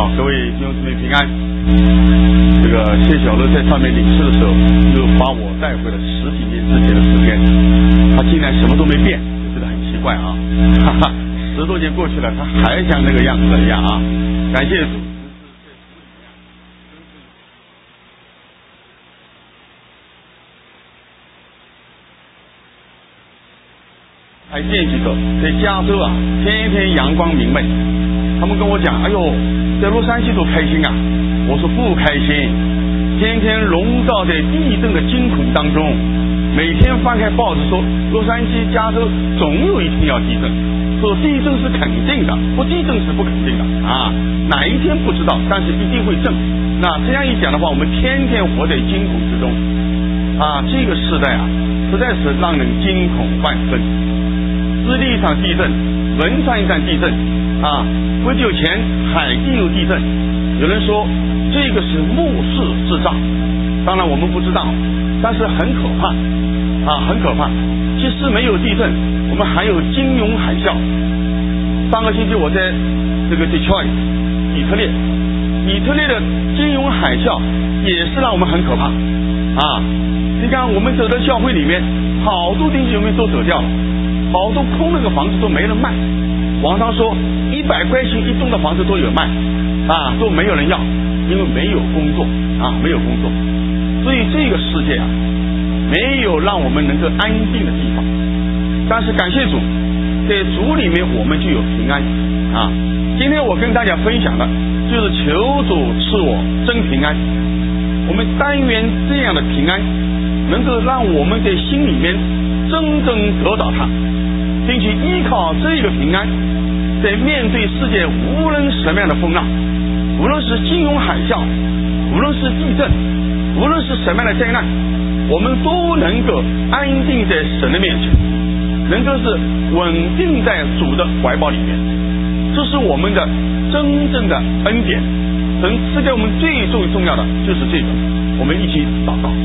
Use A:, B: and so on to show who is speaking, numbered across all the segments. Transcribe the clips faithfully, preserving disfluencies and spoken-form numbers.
A: 好，各位弟兄姊妹平安。这个谢小乐在上面领事的时候，又把我带回了十几年之前的时间，他竟然什么都没变，觉得很奇怪啊！哈哈，十多年过去了，他还像那个样子一样啊！感谢主。海淀记者在加州啊，天天阳光明媚。他们跟我讲，哎呦，在洛杉矶多开心啊！我说不开心，天天笼罩在地震的惊恐当中，每天翻开报纸说洛杉矶、加州总有一天要地震，说地震是肯定的，不地震是不肯定的啊，哪一天不知道，但是一定会震。那这样一讲的话，我们天天活在惊恐之中啊，这个时代啊，实在是让人惊恐万分。智利一场地震，汶川一场地震啊，不久前海地有地震，有人说这个是末世之兆，当然我们不知道，但是很可怕啊，很可怕。即使没有地震，我们还有金融海啸。上个星期我在这个 Detroit 以色列，以色列的金融海啸也是让我们很可怕啊！你看我们走到教会里面，好多弟兄们都走掉了。好多空那个房子都没人卖，网上说一百块钱一栋的房子都有卖啊，都没有人要，因为没有工作啊，没有工作。所以这个世界啊，没有让我们能够安定的地方。但是感谢主，在主里面我们就有平安啊。今天我跟大家分享的就是求主赐我真平安。我们但愿这样的平安能够让我们在心里面真正得到它，并且依靠这个平安，在面对世界无论什么样的风浪，无论是金融海啸，无论是地震，无论是什么样的灾难，我们都能够安定在神的面前，能够是稳定在主的怀抱里面。这是我们的真正的恩典，神赐给我们最最重要的就是这个。我们一起祷告。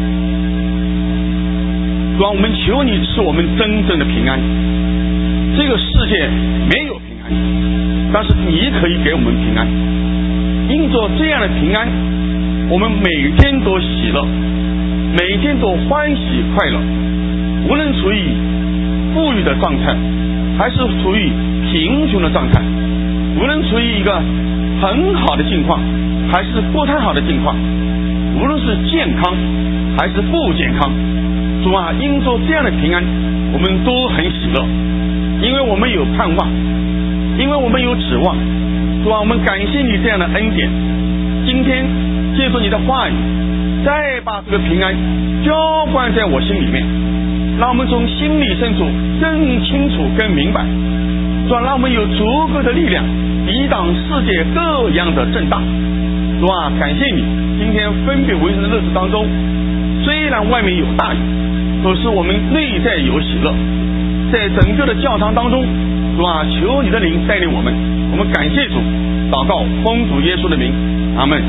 A: 主啊，我们求你赐我们真正的平安。这个世界没有平安，但是你可以给我们平安。因着这样的平安，我们每天都喜乐，每天都欢喜快乐。无论处于富裕的状态，还是处于贫穷的状态，无论处于一个很好的境况，还是不太好的境况，无论是健康还是不健康，主啊，因着这样的平安，我们都很喜乐，因为我们有盼望，因为我们有指望。主啊，我们感谢你这样的恩典。今天借助你的话语，再把这个平安浇灌在我心里面，让我们从心里深处更清楚更明白。主啊，让我们有足够的力量抵挡世界各样的震荡。主啊，感谢你今天分别为圣的日子当中，虽然外面有大雨，可是我们内在有喜乐。在整个的教堂当中，主啊，求你的灵带领我们，我们感谢主，祷告奉主耶稣的名，阿们。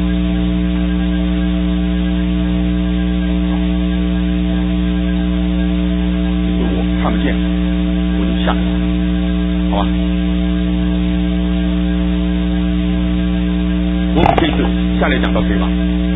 A: 我看不见，我就下来，好吧？我们这次下来讲到谁吧？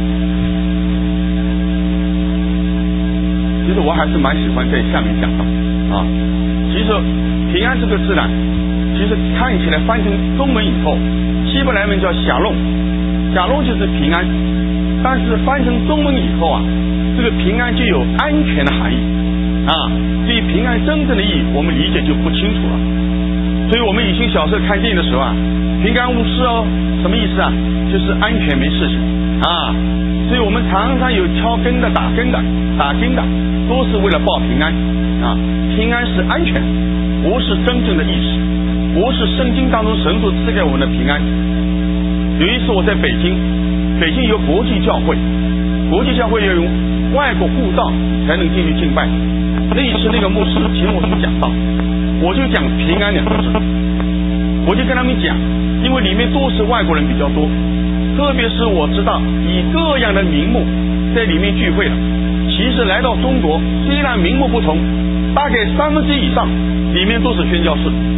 A: 其实我还是蛮喜欢在下面讲的啊。其实平安这个字呢，其实看起来翻成中文以后，希伯来文叫霞龙，霞龙就是平安，但是翻成中文以后啊，这个平安就有安全的含义啊。对于平安真正的意义，我们理解就不清楚了。所以我们以前小时候看电影的时候啊，平安无事哦，什么意思啊？就是安全没事情啊。所以我们常常有敲根的、打根的、打钉的，都是为了报平安啊。平安是安全，不是真正的意识，不是圣经当中神所赐给我们的平安。有一次我在北京，北京有国际教会，国际教会要用外国护照才能进去敬拜。那一次那个牧师请我们讲道，我就讲平安两个字，我就跟他们讲，因为里面都是外国人比较多，特别是我知道以各样的名目在里面聚会了。其实来到中国，虽然名目不同，大概三分之一以上里面都是宣教士，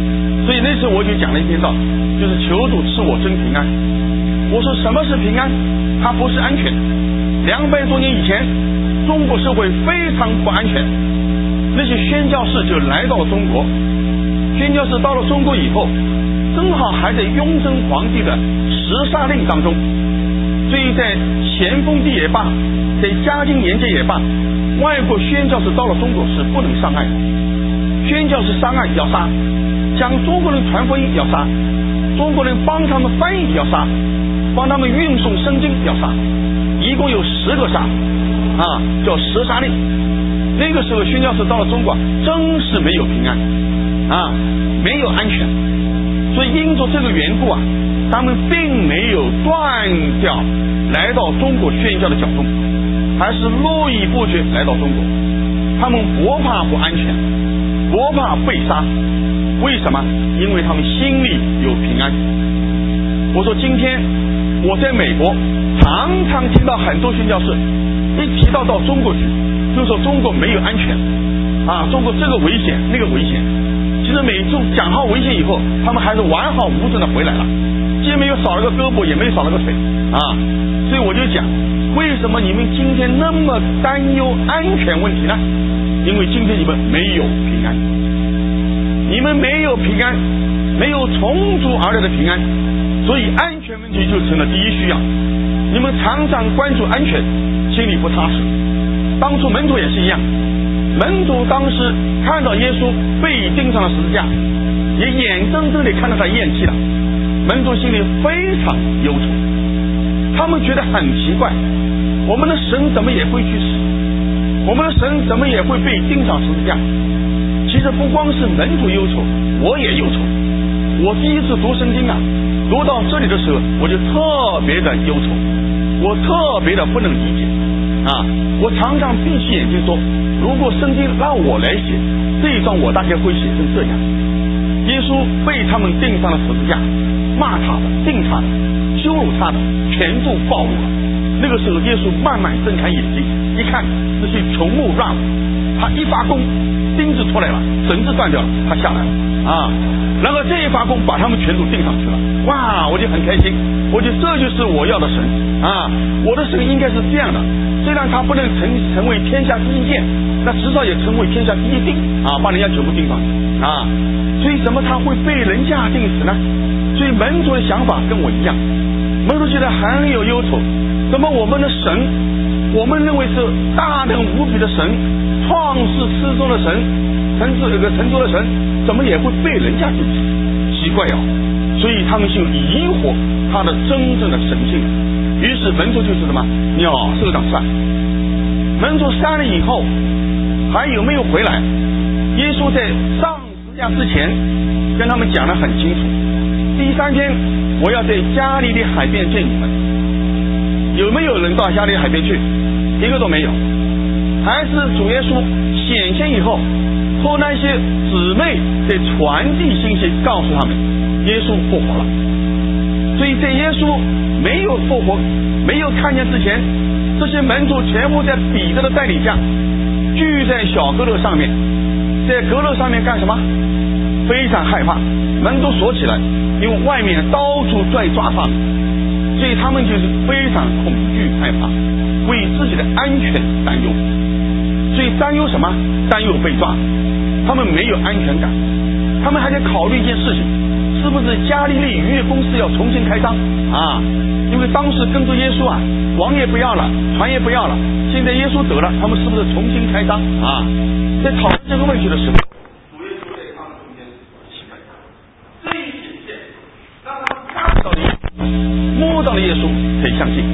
A: 所以那时候我就讲了一篇道，就是求主赐我真平安。我说什么是平安？它不是安全。两百多年以前，中国社会非常不安全，那些宣教士就来到了中国。宣教士到了中国以后，正好还在雍正皇帝的十杀令当中，所以在咸丰帝也罢，在嘉靖年间也罢，外国宣教士到了中国是不能上岸的。宣教士上岸要杀，将中国人传福音要杀，中国人帮他们翻译要杀，帮他们运送圣经要杀，一共有十个杀啊，叫十杀令。那个时候宣教士到了中国，真是没有平安啊，没有安全。所以因着这个缘故啊，他们并没有断掉来到中国宣教的脚踪，还是络绎不绝来到中国。他们不怕不安全，不怕被杀。为什么？因为他们心里有平安。我说今天我在美国常常听到很多宣教士一提到到中国去，就说中国没有安全啊，中国这个危险那个危险。其实每次讲好危险以后，他们还是完好无损的回来了，既没有少了个胳膊，也没有少了个腿啊。所以我就讲，为什么你们今天那么担忧安全问题呢？因为今天你们没有平安，你们没有平安，没有从主而来的平安，所以安全问题就成了第一需要。你们常常关注安全，心里不踏实。当初门徒也是一样，门徒当时看到耶稣被钉上了十字架，也眼睁睁地看到他咽气了，门徒心里非常忧愁，他们觉得很奇怪，我们的神怎么也会去死，我们的神怎么也会被钉上十字架。其实不光是门徒忧愁，我也忧愁。我第一次读圣经啊，读到这里的时候，我就特别的忧愁，我特别的不能理解啊！我常常闭起眼睛说，如果圣经让我来写这一章，我大概会写成这样：耶稣被他们钉上了十字架，骂他的、定他的、羞辱他的，全部暴露了。那个时候，耶稣慢慢睁开眼睛，一看这些穷木乱舞，他一发功，钉子出来了，绳子断掉了，他下来了啊！然后这一发功把他们全都钉上去了，哇！我就很开心，我觉得这就是我要的神啊！我的神应该是这样的，虽然他不能成成为天下第一剑，那至少也成为天下第一钉啊，把人家全部钉上去啊！所以怎么他会被人家钉死呢？所以门徒的想法跟我一样，门徒觉得很有忧愁，怎么我们的神，我们认为是大能无比的神，创世之中的神，神是有个神州的神，怎么也会被人家钉死？奇怪哦！所以他们就疑惑他的真正的神性。于是门徒就是什么鸟兽长散。门徒散了以后，还有没有回来？耶稣在上十字架之前跟他们讲得很清楚，第三天我要在加利利海边见你们。有没有人到加利利海边去？一个都没有。还是主耶稣显现以后，托那些姊妹在传递信息，告诉他们耶稣复活了。所以在耶稣没有复活、没有看见之前，这些门徒全部在彼得的带领下聚在小阁楼上面，在阁楼上面干什么？非常害怕，门都锁起来，因为外面到处在抓他们，所以他们就是非常恐惧害怕，为自己的安全担忧。所以担忧什么？担忧被抓，他们没有安全感，他们还在考虑一件事情，是不是加利利渔业公司要重新开张啊？因为当时跟着耶稣啊，王也不要了，船也不要了，现在耶稣走了，他们是不是重新开张啊？在讨论这个问题的时候，主耶稣在他们中间起来，这一显现让他们看到了耶稣，摸到了耶稣，才相信。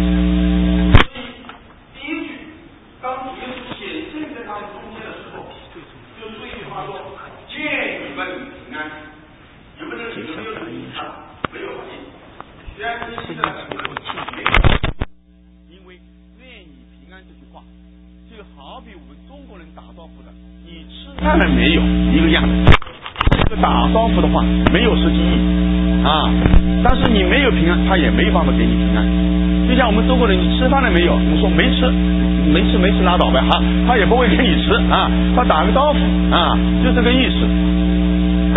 A: 所以第一句，当主耶稣显现在他们中间的时候，就说一句话说：“愿你们平安。”有没有有没有同意他？没有同意。虽然是现在没有没有，因为愿你平安这句话，就好比我们中国人打招呼的，你吃饭了没有一个样子。这个打招呼的话没有实际意义啊，但是你没有平安，他也没办法给你平安。就像我们中国人，你吃饭了没有？我说没吃，没吃没吃拉倒呗哈，他也不会给你吃啊，他打个招呼啊，就这个意思。打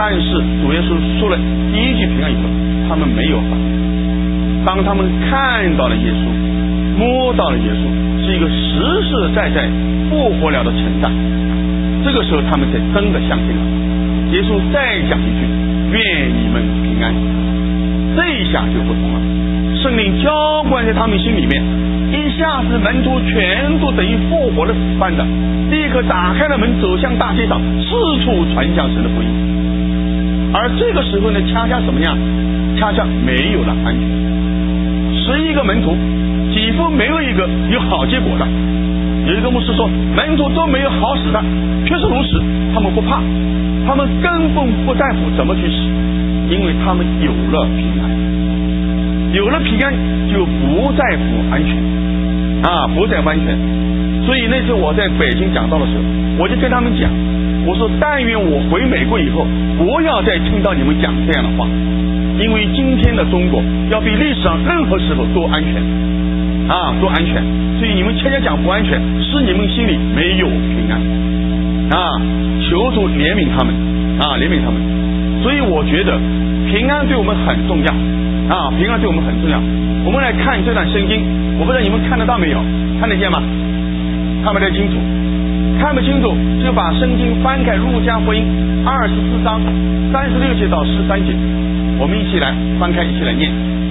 A: 但是主耶稣说了第一句平安以后，他们没有反应。当他们看到了耶稣，摸到了耶稣是一个实实在在复活了的存在，这个时候他们才真的相信了。耶稣再讲一句愿你们平安，这一下就不同了，圣灵浇灌在他们心里面，一下子门徒全都等于复活了似般的，立刻打开了门，走向大街上，四处传讲神的福音。而这个时候呢，恰恰什么样？恰恰没有了安全。十一个门徒几乎没有一个有好结果的。有一个牧师说，门徒都没有好死的，确实如此，他们不怕，他们根本不在乎怎么去死，因为他们有了平安，有了平安就不在乎安全啊，不在乎安全。所以那次我在北京讲道的时候，我就跟他们讲，我说但愿我回美国以后不要再听到你们讲这样的话，因为今天的中国要比历史上任何时候都安全啊，多安全，所以你们恰恰讲不安全，是你们心里没有平安啊！求主怜悯他们啊，怜悯他们。所以我觉得平安对我们很重要啊，平安对我们很重要。我们来看这段圣经，我不知道你们看得到没有？看得见吗？看不太清楚，看不清楚就把圣经翻开路加福音二十四章三十六节到十三节，我们一起来翻开，一起来念。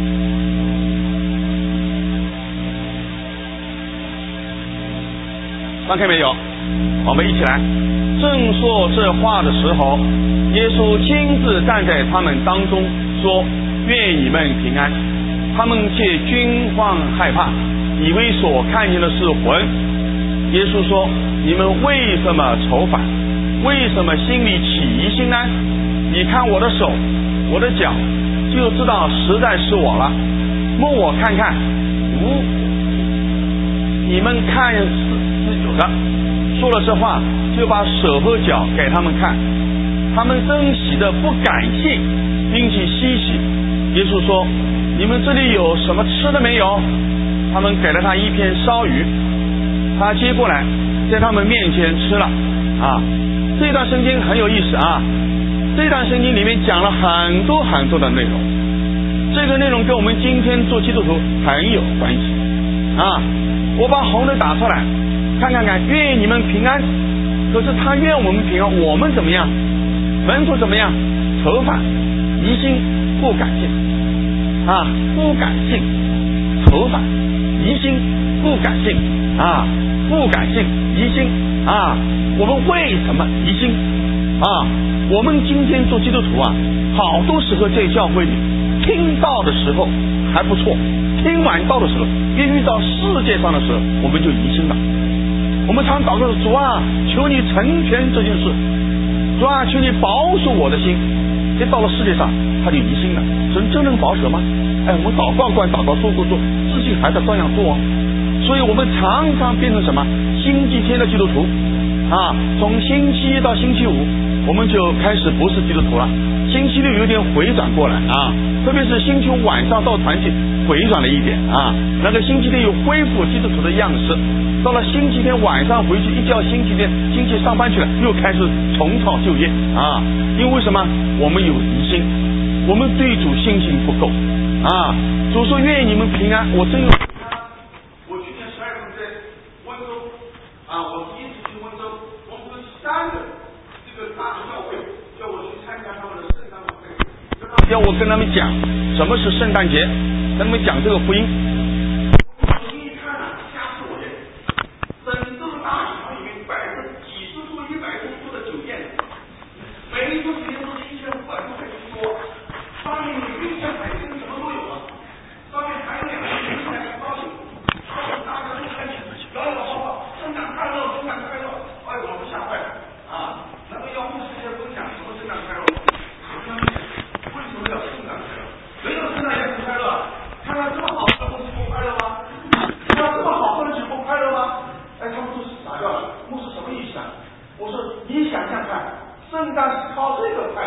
A: 翻开没有？我们一起来。正说这话的时候，耶稣亲自站在他们当中，说：愿你们平安。他们却惊慌害怕，以为所看见的是魂。耶稣说：你们为什么愁烦？为什么心里起疑心呢？你看我的手，我的脚，就知道实在是我了。摸我看看，无你们看是是有的。说了这话，就把手和脚给他们看，他们珍惜的不敢信，并且稀奇。耶稣说：你们这里有什么吃的没有？他们给了他一片烧鱼，他接过来在他们面前吃了啊。这段圣经很有意思啊，这段圣经里面讲了很多很多的内容，这个内容跟我们今天做基督徒很有关系啊。我把红的打出来看看看，愿你们平安。可是他愿我们平安，我们怎么样？门徒怎么样？愁烦疑心不敢信啊，不敢信，愁烦疑心不敢信啊，不敢信疑心啊。我们为什么疑心啊？我们今天做基督徒啊，好多时候在教会里听到的时候还不错，听完道的时候，一遇到世界上的时候，我们就疑心了。我们常祷告说：主啊，求你成全这件事，主啊，求你保守我的心。一到了世界上，他就疑心了，神真能保守吗？哎，我们祷告关祷告，做做做，自信还在照样做哦。所以我们常常变成什么？星期天的基督徒啊，从星期一到星期五，我们就开始不是基督徒了。星期六有点回转过来啊，特别是星期五晚上到团契回转了一点啊，那个星期天又恢复基督徒的样式。到了星期天晚上回去，一觉星期天星期上班去了，又开始重操旧业啊！因为什么？我们有疑心，我们对主信心不够啊！主说愿你们平安，我真有平安。我去年十二月份在温州啊，我第一次去温州，我们有三个这个大的教会叫我去参加他们的圣诞晚会，要我跟他们讲什么是圣诞节，跟他们讲这个福音。圣诞是靠这个开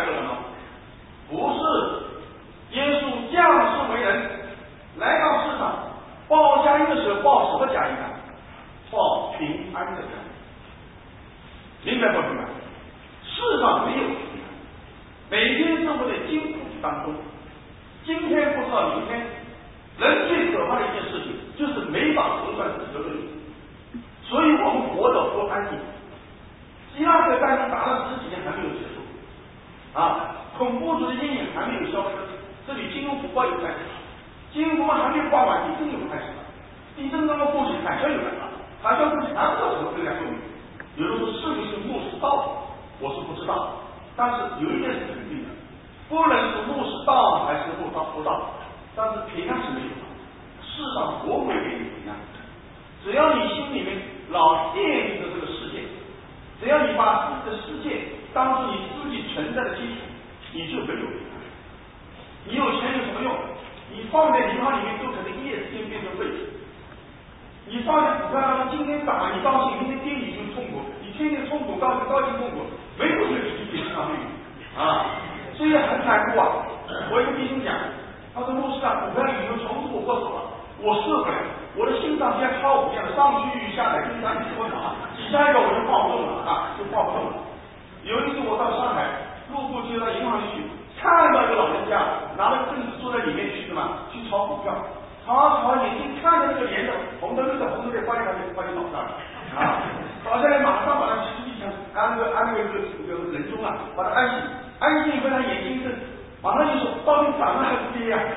B: 每天生活在惊恐当中，今天不知道明天。人最可怕的一件事情就是没法筹算自己的论理，所以我们活得不安定。伊拉克战争打了十几年还没有结束，啊，恐怖主义的阴影还没有消失，这里金融风暴又开始了，金融风暴还没有刮完，地震又开始了，地震刚刚过去，海啸又来了，海啸过去还不知道怎么对待后面。有人说是不是末世到了，我是不知道，但是有一点是肯定的，不论是末世到还是末到不到。但是平安是没有的，世上不会给你平安。只要你心里面老惦记着这个世界，只要你把自己的世界当作你自己存在的基础，你就没有平安。你有钱有什么用？你放在银行里面都可能一夜之间变成废纸。你放在股票当中，今天涨你高兴，明天跌你就痛苦，你天天痛苦高兴高兴痛苦，没有这个理解上面啊，所以很难过啊。我一个弟兄讲。他说：“牧师啊，股票已经重复我不少了，我受不了，我的心脏像跳舞一样的上去下来，就像你说的，几下一个我就抱不动了啊，就抱不动了。有一次我到上海，路过就到银行里去，看到一个老人家拿了个凳子坐在里面去的嘛，去炒股票，炒炒眼睛看着那个连着红的绿的红的绿，发现他就发现倒下了啊，倒下来马上把他实际上安个安个这个这个人中啊，把他安醒，安醒以后他眼睛是。”马上就说，到底涨了还是跌呀？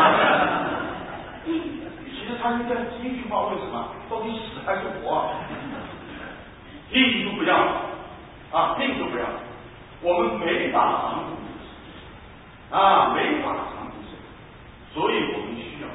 B: 其实他应该第一句话问什么？到底死还是活？命都不要啊，命都不要，我们没法长久啊，没法长久，所以我们需要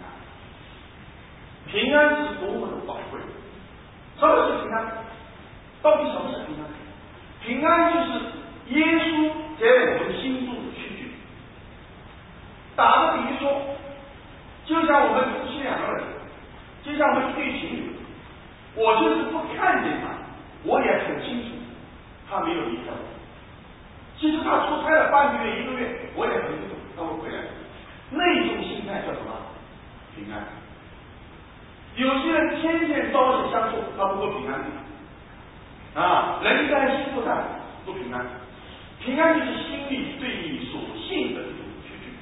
B: 平安。平安是多么的宝贵！什么是平安？到底什么是平安？平安就是耶稣在我们心中的确据。打个比喻说，就像我们夫妻两个人，就像我们一对情侣，我就是不看见他，我也很清楚他没有离开我。其实他出差了半个月、一个月，我也很清楚他会回来。那种心态叫什么？平安。有些人天天朝夕相处，他不够平安啊，人在心不在不平安。平安就是心里对你所信的这种确据。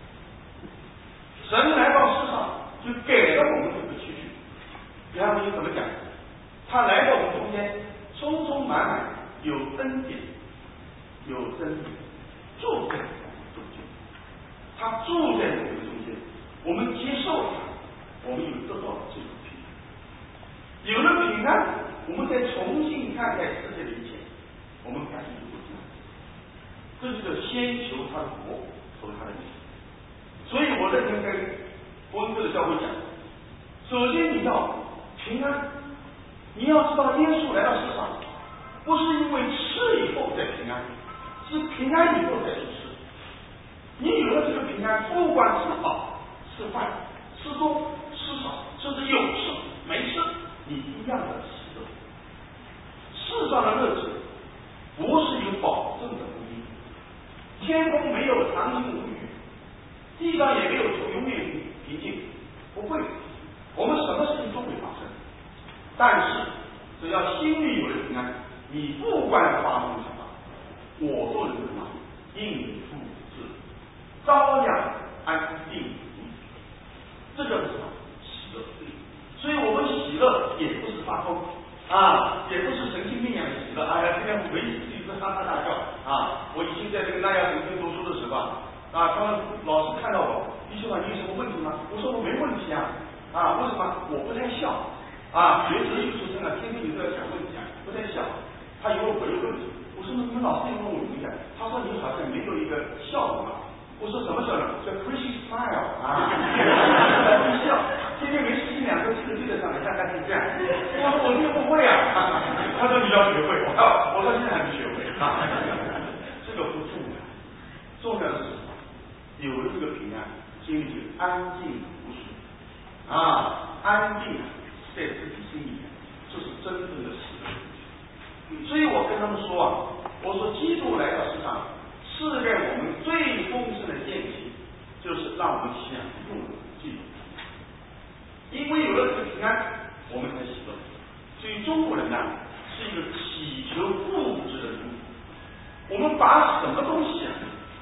B: 神来到世上就给了我们这个确据。比方说怎么讲？他来到我们中间，充充满满有恩典，有真理，住在我们中间。他住在我们中间，我们接受他，我们就得到了这种平安。有了平安，我们再重新看待世界的一切，我们感觉就不一样。这就是先求他的国和他的义。所以我认真跟温哥的教会讲，首先你要平安，你要知道耶稣来到世上，不是因为吃以后再平安，是平安以后再去吃。你有了这个平安，不管是好是坏，吃多吃少，甚至有事没事，你一样的喜乐。世上的乐子不是有保证的福音，天空没有长期无雨，地上也没有永远平静，不会，我们什么事情都会发生。但是只要心里有了平安，你不管发生什么，我都能怎么应付之，照样安定。这叫什么？喜乐。所以我们喜乐也不是发疯啊，也不是神经病一样的喜乐。哎呀，今天我回忆自己在哈哈大笑啊！我以前在这个南亚神经读书的时候啊，啊，他们老师看到我，李校长你有什么问题吗？我说我没问题啊，啊，为什么？我不太笑啊，学哲学出身啊，天天有在讲问题啊，不太笑。他以为我有问题，我说你们老师也问我有问题，他说你好像没有一个笑容啊。我说什么笑容？叫 Christian smile 啊，微笑。天天没事情两个字对得上来，大概是这样。我说我学不会啊，他说你要学会，我说我说现在还没学会啊，这个不重要，重要的是什么？有了这个平安，心里就安静无事啊，安定在自己心里面，这是真正的喜乐。所以我跟他们说啊，我说基督来到世上，赐给我们最丰盛的宴席，就是让我们享用基督。因为有了这个平安，我们才喜乐。所以中国人呢，是一个祈求物质的民族。我们把什么东西啊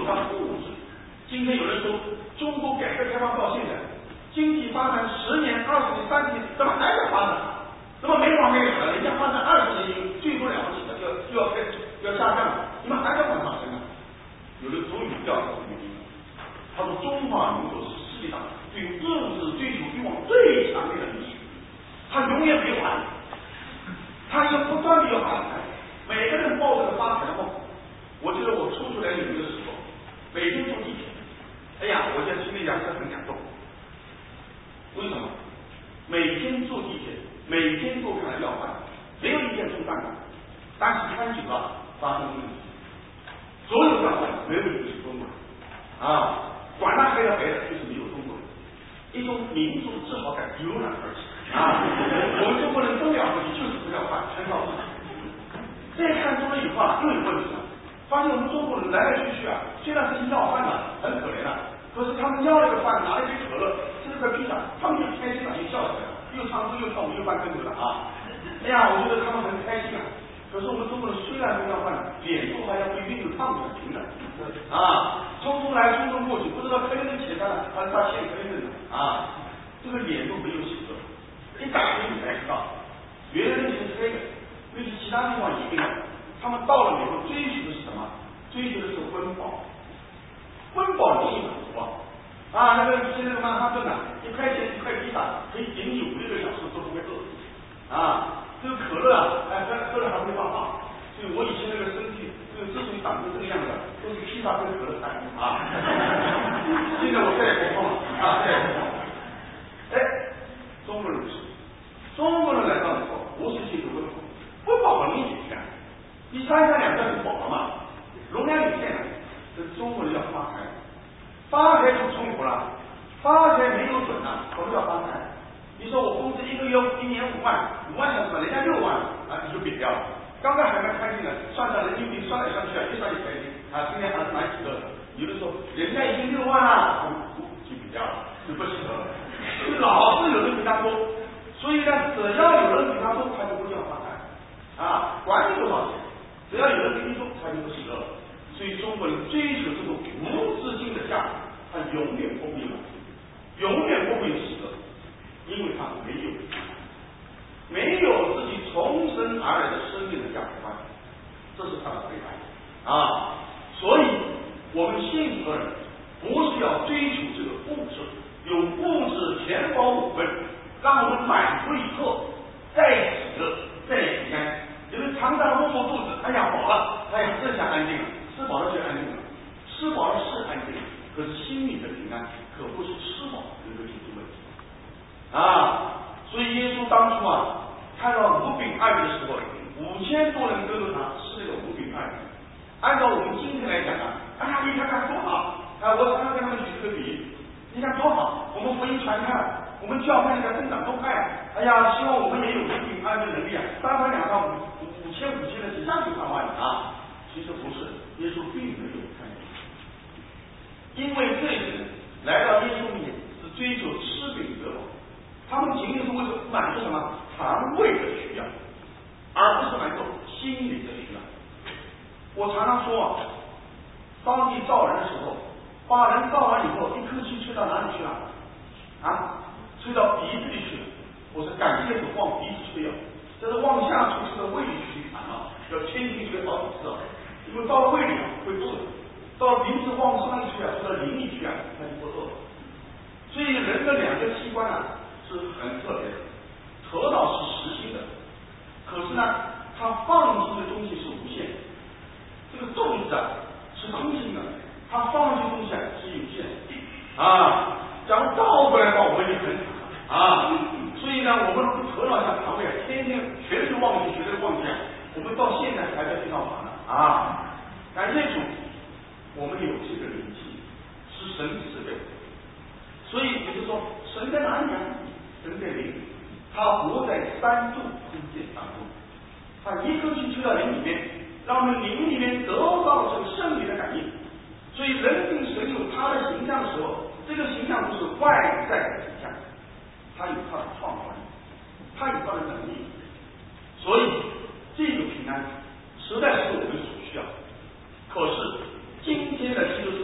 B: 有它物质。今天有人说，中国改革开放到现在，经济发展十年、二十年、三十年，怎么还在发展？怎么没完没了？人家发展二十年，最多了不起的就要就要开始要下降了，你们还在往上升啊？有的足以调查原因。他说，中华民族是世界上对物质追求欲望最强烈的民族，他永远没完，他要不断的要发财，每个人抱着个发财的梦。我记得我初出来纽约的时候，北京坐地铁，哎呀，我在心里讲是很感动。为什么？每天坐地铁，每天都看要饭，没有一天出饭的。但是餐酒啊发生问题，所有要饭没有一个是中国人啊，管他黑的白的，就是没有中国人。一种民族自豪感油然而起啊！我们中国人真了不起，就是不要饭，全靠自己。再看多了以后啊，又有问题了。发现我们中国人来来去去啊，虽然是要饭的，很可怜的，可是他们要了个饭，拿了一杯可乐，吃了块披萨，他们就开心了，就笑起来了，又唱歌又跳舞又翻跟头了啊！哎呀，我觉得他们很开心啊。可是我们中国人虽然不要饭，脸都还要被熨得烫得很平的啊，匆匆来匆匆过去，不知道开了个钱呢，还是他欠黑的呢啊！这个脸都没有洗过，一打开你才知道，原来那是黑的，那是其他地方也一样。他们到了以后追求的是什么？追求的是温饱，温饱容易满足啊！啊，那个现在那个曼哈顿啊，一块钱一块披萨，可以顶你五六个小时都不会饿啊！这个可乐啊，哎，喝喝了还会发胖。所以我以前那个身体，这个自从长成这个样子，都是披萨跟可乐产物啊。现在我再也不胖了啊，再也不胖了。哎，中国人不是，中国人来到以后，不是追求温饱，温饱很容易解决。你三餐两顿就饱了嘛，容量有限了。这中国人要发财，发财就冲突了，发财没有准啊，什么叫发财？你说我工资一个月一年五万，五万小时吧，人家六万啊，你就瘪掉了。刚刚还蛮开心的，算上人民币算来算去啊，越算越开心啊，今天还是蛮喜乐的。有的说人家已经六万了，就瘪掉了，就不喜乐了。就老是有人比他多，所以呢，只要有人比他多，他就不叫发财啊，管你多少钱。只要有人跟你说，他就不喜乐了。所以中国人追求这种无止境的价值，他永远不会满足，永远不会有喜乐，因为他没有没有自己从生而来的生命的价值观，这是他的悲哀啊！所以，我们幸福的人不是要追求这个物质，有物质填饱我们，让我们满足以后再喜乐，再平安。有人常常摸摸肚子，哎呀饱了，哎呀这下安静了，吃饱了就安静了，吃饱了是安静，可是心里的平安可不是吃饱能够解决问题啊！所以耶稣当初啊，看到五饼二鱼的时候，五千多人跟着他吃这个五饼二鱼。按照我们今天来讲啊，哎呀你看看多好啊！我常常跟他们举这个比喻，你看多好，我们福音传开了，我们教会那个增长多快啊！哎呀，希望我们也有五饼二鱼的能力啊，三番两番五五千五千的几下就上万了啊！其实不是，耶稣并没有看见，因为这些人来到耶稣面前是追求吃饼得饱，他们仅仅是为了满足什么肠胃的需要，而不是满足心灵的需要。我常常说啊，上帝造人的时候，把人造完以后，一口气吹到哪里去了？啊，吹到鼻子里去了。我说感谢主往鼻子吹啊，这是往下吹，是到胃里去啊，要千斤吹好几次啊，因为到了胃里啊会饿，到了鼻子往上去啊，吹到灵里去啊，它就不饿。所以人的两个器官啊是很特别的，头脑是实心的，可是呢，它放进的东西是无限的。这个肚子啊是空心的，它放进东西啊是有限的啊。假如倒过来的话，我们就很惨啊。所以呢，我们头脑像肠胃啊，天天全是忘记，绝对忘记啊。我们到现在还在地上爬呢啊。感谢主，我们有这个灵气，是神赐给我们。所以也就是说，神在哪里啊？神在灵里，他活在三度空间当中，他一口气吹到灵里面，让我们灵里面得到这个圣灵的感应。所以人跟神有他的形象的时候，这个形象不是外在的形象，他有他的创造力，他有他的能力。所以这个平安实在是我们所需要。可是今天的基督徒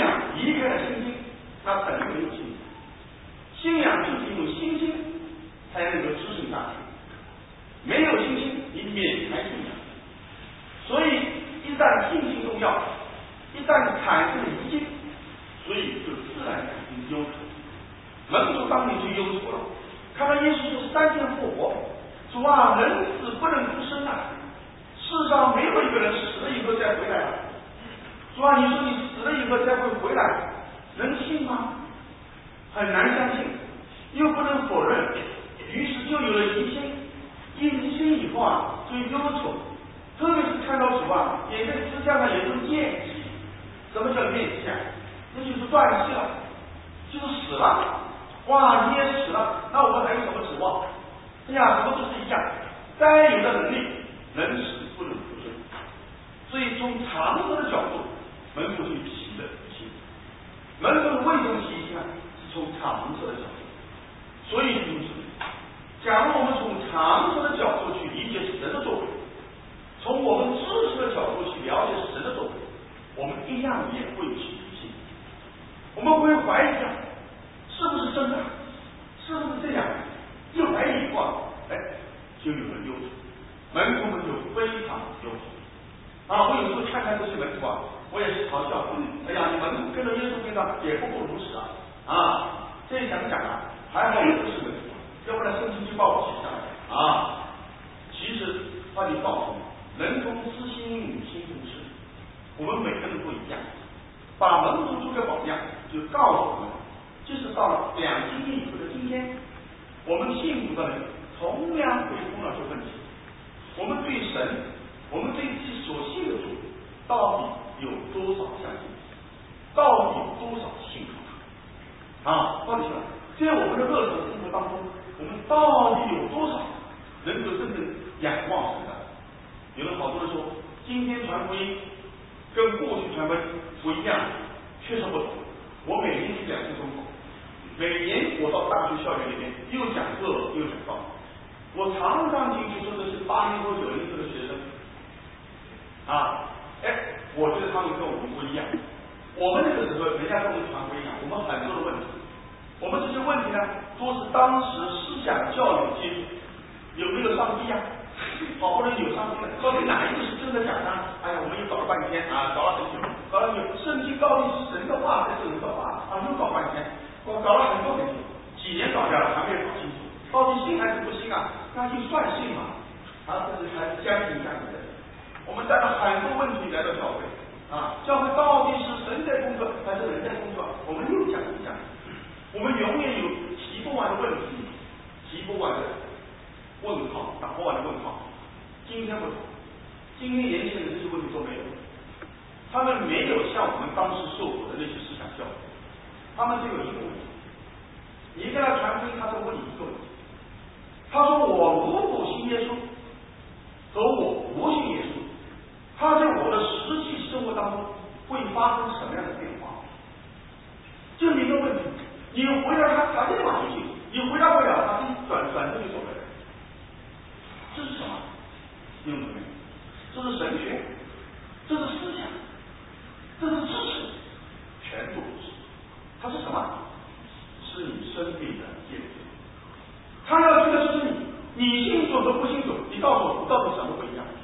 B: 仰离开了信心，那等于没有信心。信仰就是有信心才能够支撑下去，没有信心你免开信仰。所以一旦信心动摇，一旦产生了疑心，所以就自然产生忧愁。门徒当年就忧愁了，看到耶稣说三天复活，主啊，人死不能复生啊，世上没有一个人死了以后再回来了。主啊，你说你死了以后再会回来，能信吗？很难相信，又不能否认，于是就有了疑心。一疑心以后啊，就忧愁，特别是看到主啊，也在支架上也就厌气。什么叫厌气啊？那就是断气了，就是死了。哇，你也死了，那我们还有什么指望？哎呀，什么都是一样，该有的能力，人死不能复生。所以从常识的角度，门徒就提了疑心。门徒为什么提疑心啊？是从常识的角度。所以就是，假如我们从常识的角度去理解神的作为，从我们知识的角度去了解神的作为，我们一样也会起疑心。我们会怀疑一下，是不是真的？是不是这样？一怀疑以后啊，哎，就有了忧愁。门徒们就非常忧愁啊！我有时候看看这些门徒啊，我也是嘲笑。哎呀，你门徒跟着耶稣跟上也不过如此啊！啊，这一想想啊，还好我不是门徒，要不然圣经就把我写下来啊。其实他就告诉你，人同知心，母心同事。我们每个人不一样，把门徒做个榜样，就告诉我们，就是到了两千年以后的今天，我们信主的人同样会碰到这个问题。我们对神，我们对自己所信的主，到底有多少相信？到底有多少信靠他？啊，到底是在我们的日常生活当中，我们到底有多少能够真正仰望神的？有的好多人说，今天传福音跟过去传福音不一样，确实不同。我每年去两次中国，每年我到大学校园里面又讲课又讲道。我常常进去说的是八零后九零后的学生啊，哎，我觉得他们跟我们不一样。我们那个时候，人家跟我们传福音啊，我们很多的问题，我们这些问题呢，都是当时思想教育接触，有没有上帝呀、啊？好不容易有上帝了，到底哪一个是真的假的？哎呀，我们又搞了半天啊，搞了很久，搞了很久。圣经到底是神的话还是人的话啊？又搞半天，我搞了很多很久，几年搞掉了，还没有搞清楚，到底信还是不信啊？那就算信嘛，啊，这是还是将信将疑的。我们带了很多问题来到教会啊，教会到底是神在工作还是人在工作？我们又讲一讲，我们永远有提不完的问题，提不完的问号，打不完的问号。今天不同，今天年轻人这些问题都没有，他们没有像我们当时受苦的那些思想教育，他们只有一个问题，你跟他传福音，他就问你一个问题。他说我如果信耶稣和我不信耶稣，他在我的实际生活当中会发生什么样的变化？就你一个问题，你回答他，他立马就信；你回答不了，他就转转身就走了。这是什么？弟兄姊妹，这是神学，这是思想，这是知识，全部不是。它是什么？是你生命的见证。他要去的是你，你信主和不信主，你告诉我，你到底什么不一样？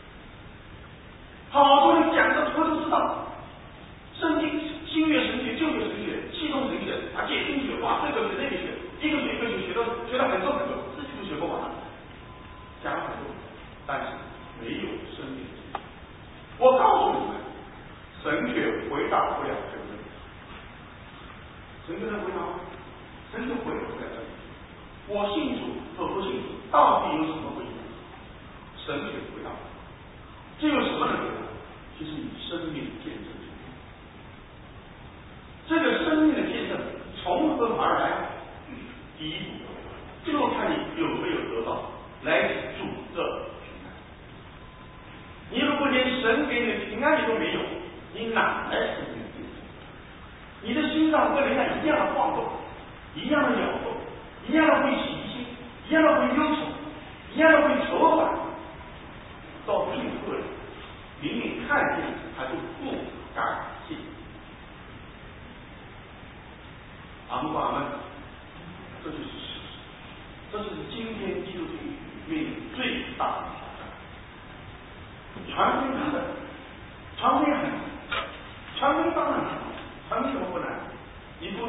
B: 好多人讲的头头是道，圣经新约神学、旧约神学、系统神学啊，解经学，哇，这个学那个学，一个学一个学，学到学到很多很多，自己都学不完，讲了很多，但是没有生命。我告诉你们，神学回答不了这个问题。神学能回答吗？神学回答不了这个问题。我信主和不信主到底有什么不一样？神学回答，这有什么能回答？就是你生命的见证。这个生命的见证从何而来？第一步，就看你有没有得到来自主的平安。你如果连神给你的平安你都没有，你哪来生命的见证？你的心脏跟人家一样的晃动，一样的摇动，一样的会起疑心，一样的会忧愁，一样的会愁烦，到最后明明看见他就不敢信。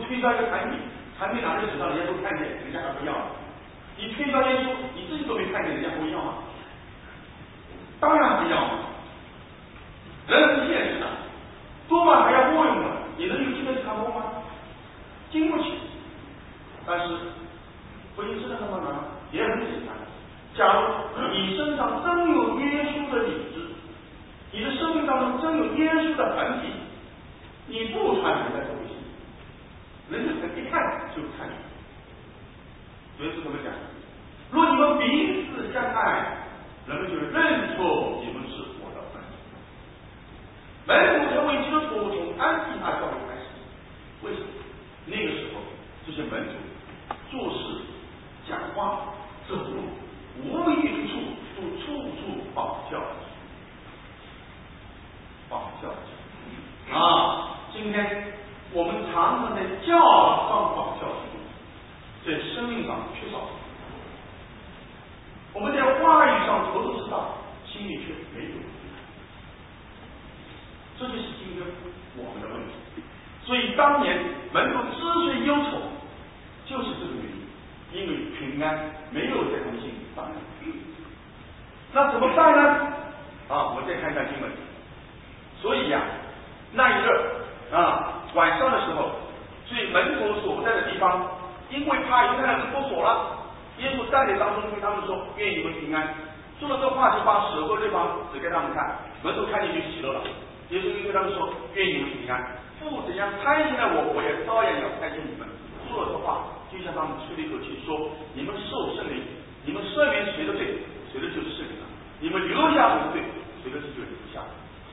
B: 推销一个产品，产品拿在手上，人家都看见，人家还不要。你推销耶稣，你自己都没看见，人家会要吗？当然不要嘛。人是现实的，多半还要摸一摸，你能有经得起他摸吗？经不起。但是婚姻真的那么难吗？也很简单。假如你身上真有耶稣的影子，你的生命当中真有耶稣的痕迹，你不穿人家都不行，人家一看就看你。所以是怎么讲？若你们彼此相爱，人们就认出你们是我的门徒。门徒成为基督徒从安提阿教会开始，为什么？那个时候这些门徒做事、讲话、走路，无一之处都处处仿教，仿教啊！今天我们常常在教上仿教，在生命上缺少。我们在话语上头头是道，心里却没有。这就是今天我们的问题。所以当年门徒之所以忧愁，就是这个原因，因为平安没有在他们心里放。那怎么办呢？啊，我再看一下经文。所以呀、啊，那一日啊晚上的时候，所以门徒所不在的地方，因为怕犹太人封锁了。耶稣站在当中对他们说：“愿你们平安。”说了这话就把手和对方指给他们看，门徒看见就喜乐了。耶稣就对他们说：“愿你们平安。父怎样差遣了我，我也照样要差遣你们。”说了这话，就向他们吹了一口气，说：“你们受圣灵，你们赦免谁的罪，谁的就是赦免了；你们留下谁的罪，谁的罪就留下。”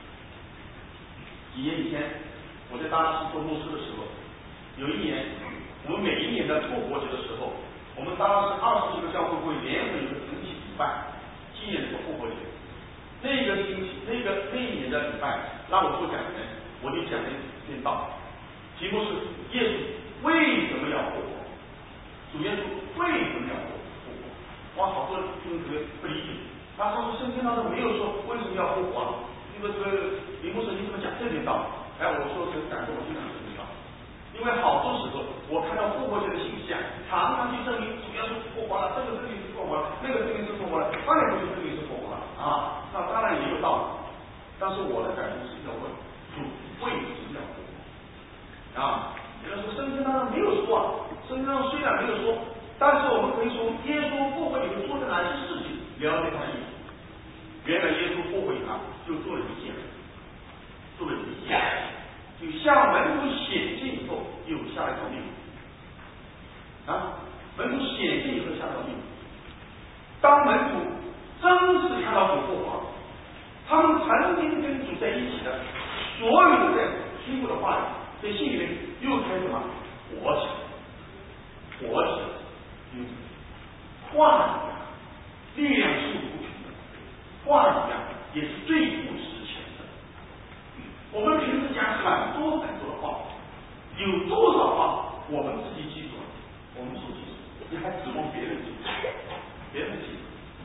B: 几年以前，我在大拉斯做牧师的时候，有一年，我们每一年的复活节的时候。我们当时二十几个教会会联合一个晨起礼拜，纪念这个复活节。那个星期，那个那一年的礼拜，让我做讲员，我就讲了一篇道，题目是耶稣为什么要复活？主耶稣为什么要复活？哇，好多人听这个不理解。他说圣经当中没有说为什么要复活，那个这个林牧师你怎么讲这篇道？哎，我说很感动，我就讲这篇道。因为好多时候，我看到复活节的信息啊，常常去证明主要是复活了，这个证明是复活了，那个证明是复活了，当然不是证明是复活了啊。那当然也有道理，但是我的感受是要问主为什么要复活啊？有人说圣经当中没有说啊，圣经当中虽然没有说，但是我们可以从耶稣复活里面做的哪些事情了解他的意思。原来耶稣复活以后就做了一件，做了一件。就向门徒显现以后，又下了一条命令啊！门徒显现以后下了一条命令。当门徒真是看到主复活，他们曾经跟主在一起的所有的在听过的话语，在心里面又开始什么活起来，活起来。嗯，话语啊，力量是无穷的，话语啊也是最不值钱的。我们平时讲很多很多的话，有多少话我们自己记住了，我们所记住，你还指望别人记住？别人记住。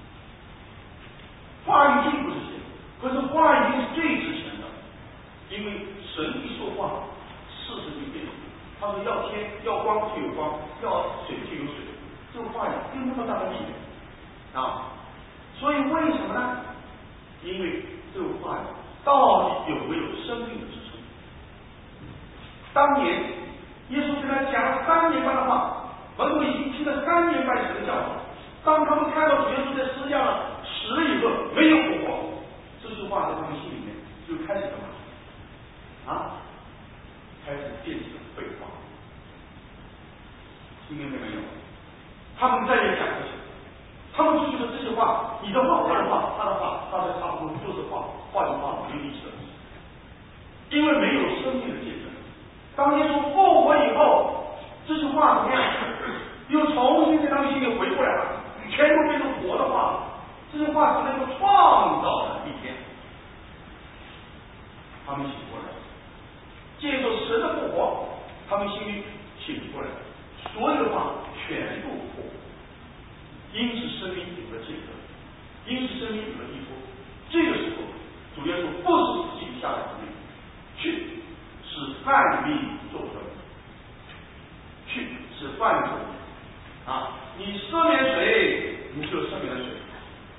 B: 话语并不值钱，可是话语是最值钱的，因为神一说话，事实就变。他说要天要光就有光，要水就有水，这个话语有那么大的力量啊！所以为什么呢？因为这个话语到底有没有生命的支撑？当年耶稣跟他讲了三年半的话，门徒已经听了三年半神的教导。当他们看到主耶稣在十字架上死了以后没有复活，这句话在他们心里面就开始干嘛？啊，开始变成废话。听明白没有？他们再也讲不起，他们就觉得这些话，你的话，我的话，他的话，他的差不多就是话，话就话没有意思了。因为没有生命的见证。当耶稣复活以后，这句话怎么样？又重新在他们心里回过来了，全部变成活的话。这句话是能够创造的一天。他们醒过来，借着神的复活，他们心里醒过来，所有的话全部复活。因此生命有了见证，因此生命有了依托。这个时候，主耶稣不是自己下来的命，去使万民做证。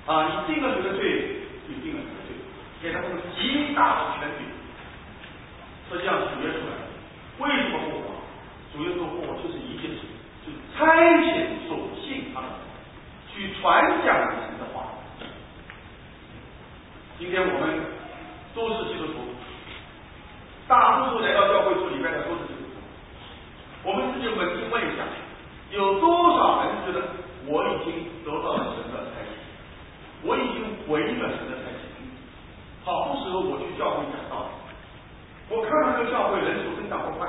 B: 啊，你定了谁的罪，就定了谁的罪，给他们极大的权柄。实际上主耶稣来，为什么复活？主耶稣复活就是一件事，就是差遣所信他的人去传讲神的话。今天我们都是基督徒，大多数来到教会做礼拜的都是基督徒。我们自己扪心问一下，有多少人觉得我已经得到了神的差遣，我已经回应了神的差遣？好多时候我去教会讲道理，我看到这个教会人数增长不快，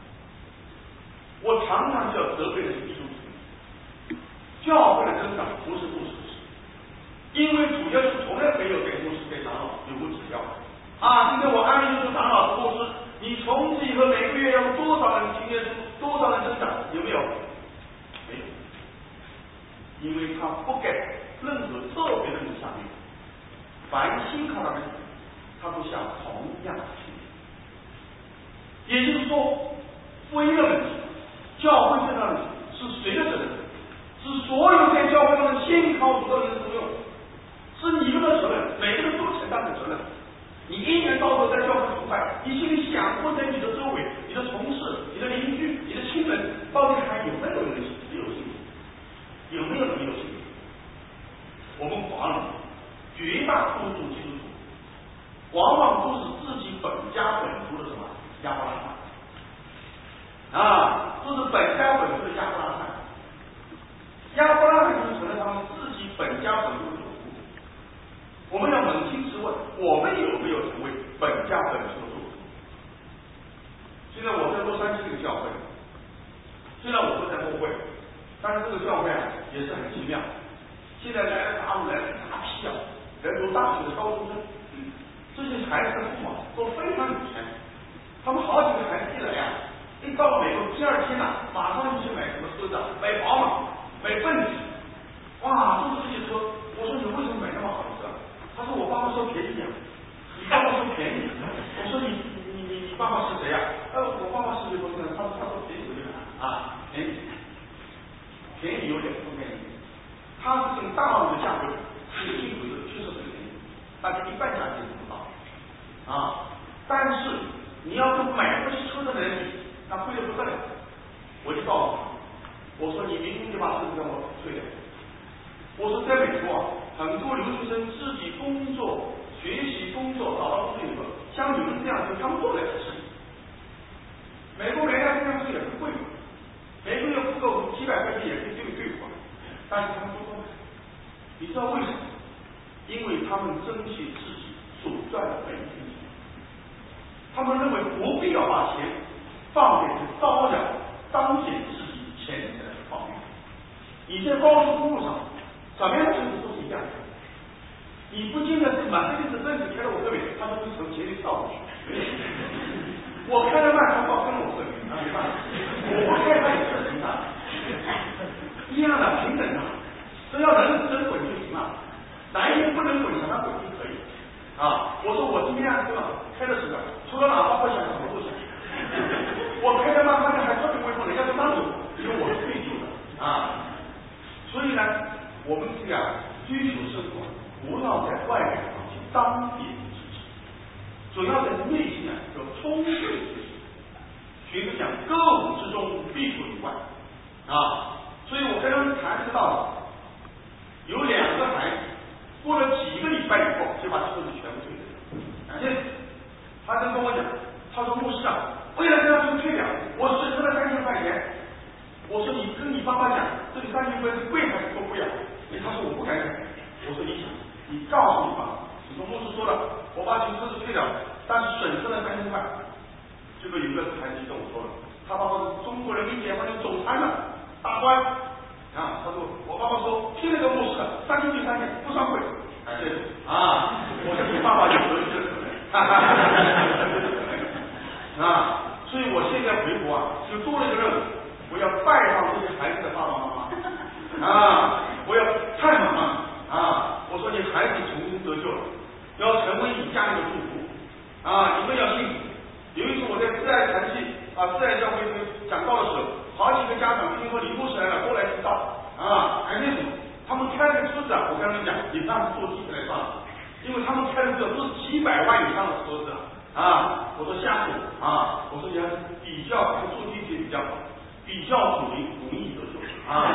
B: 我常常就要责备的是基督徒。教会的增长不是牧师的事，因为主耶稣从来没有给牧师给长老有过指标啊。今天我安利就是长老是牧师，你从此以后每个月要多少人听耶稣，多少人增长，有没有？没有，因为他不给任何特别的人下面，凡心靠他的人，他都像同样的心。也就是说，福音的问题，教会这个问题是谁的责任？是所有在教会中的信靠主的人的责任，是你们的责任，每个人都承担的责任。你一年到头在教会崇拜，你心里想过在你的周围、你的同事、你的邻居、你的亲人，到底还有没有人有信心？有没有人有信心？我们华人绝大多数基督徒，往往都是自己本家本族的什么亚伯拉罕啊，都是本家本族的亚伯拉罕。亚伯拉罕就是承认他们自己本家本族的祖父。我们要扪心自问，我们有没有成为本家本族的祖父？现在我在洛杉矶这个教会，虽然我不在牧会，但是这个教会啊也是很奇妙。现在来了大陆来了一大批啊，来读大学的高中生，这些孩子的父母都非常有钱，他们好几个孩子一来呀、啊，一到了美国第二天呐、啊，马上就去买什么车子，买宝马。买奔驰，哇，都是这些车。我说你为什么买那么好的车？他说我爸爸说便宜啊。你爸爸说便宜？我说你你你你爸爸是谁呀、啊？呃，我爸爸是谁？不是，他他说便宜有点啊，便宜，便宜有点不便宜。他是用大陆的价格，是进口的，确实很便宜，大概一半价钱都不到啊。但是你要是买不起车的人，那贵的不得了。我就告诉他。我说你明天就把这个给我退掉。我说在美国啊，很多留学生自己工作、学习、工作，找到工作以后，像你们这样子，他们做不了事。美国人家这样做也是贵的，每个月付个几百块钱也可以对对付，但是他们不做。你知道为什么？因为他们珍惜自己所赚的本金，他们认为不必要把钱放给招摇彰显自己钱财的方面。你在高速公路上，怎么样的车子都是一样的。你不见得是满个就是奔驰开到我这里，他都是从前面倒过去。我开的慢，他倒跟我这里，那没办法。我不开他也是平的，一样的平等的，只要人能滚就行了。男人不能滚，想他滚就可以啊。我说我今天啊，对吧？开的时候，除了喇叭不响，什么不响。我开的慢，他们还特别威风，人家都让着我，因为我是最旧的啊。所以呢，我们这样追求生活，不要在外表上去彰显自己，主要在内心啊要充实自己。学者讲，歌舞之中必有一万啊。所以我跟他们谈这个道理，有两个孩子，过了几个礼拜以后，就把车子全部退掉。感谢，他就跟我讲，他说牧师啊，为了这辆车退掉，我损失了三千块钱。我说你跟你爸爸讲，这个三千块是贵还是不贵啊？他说我不敢讲。我说你想，你告诉你爸爸，你说牧师说了，我把你车子退掉，但是损失了三千块。这个有个孩子跟我说了，他爸爸是中国人民解放军总参的大官啊。他说我爸爸说听那个牧师的，三千就三千，不算贵。哎，对啊，我说你爸爸有德行，哈哈哈哈啊。所以我现在回国啊，就多了一个任务。我要拜访这些孩子的爸爸妈妈啊！我要探访啊！我说你孩子重新得救了，要成为你家里的祝福啊！你们要幸福。有一次我在自爱团契啊，自爱教会讲道的时候，好几个家长听说李牧师来了，都来听道啊！感谢主，他们开个车子啊，我跟他们讲，你那是坐地铁来算了，因为他们开的车都是几百万以上的车子啊。我说瞎说啊，我说你要比较坐地铁比较好，比较容易容易得救啊。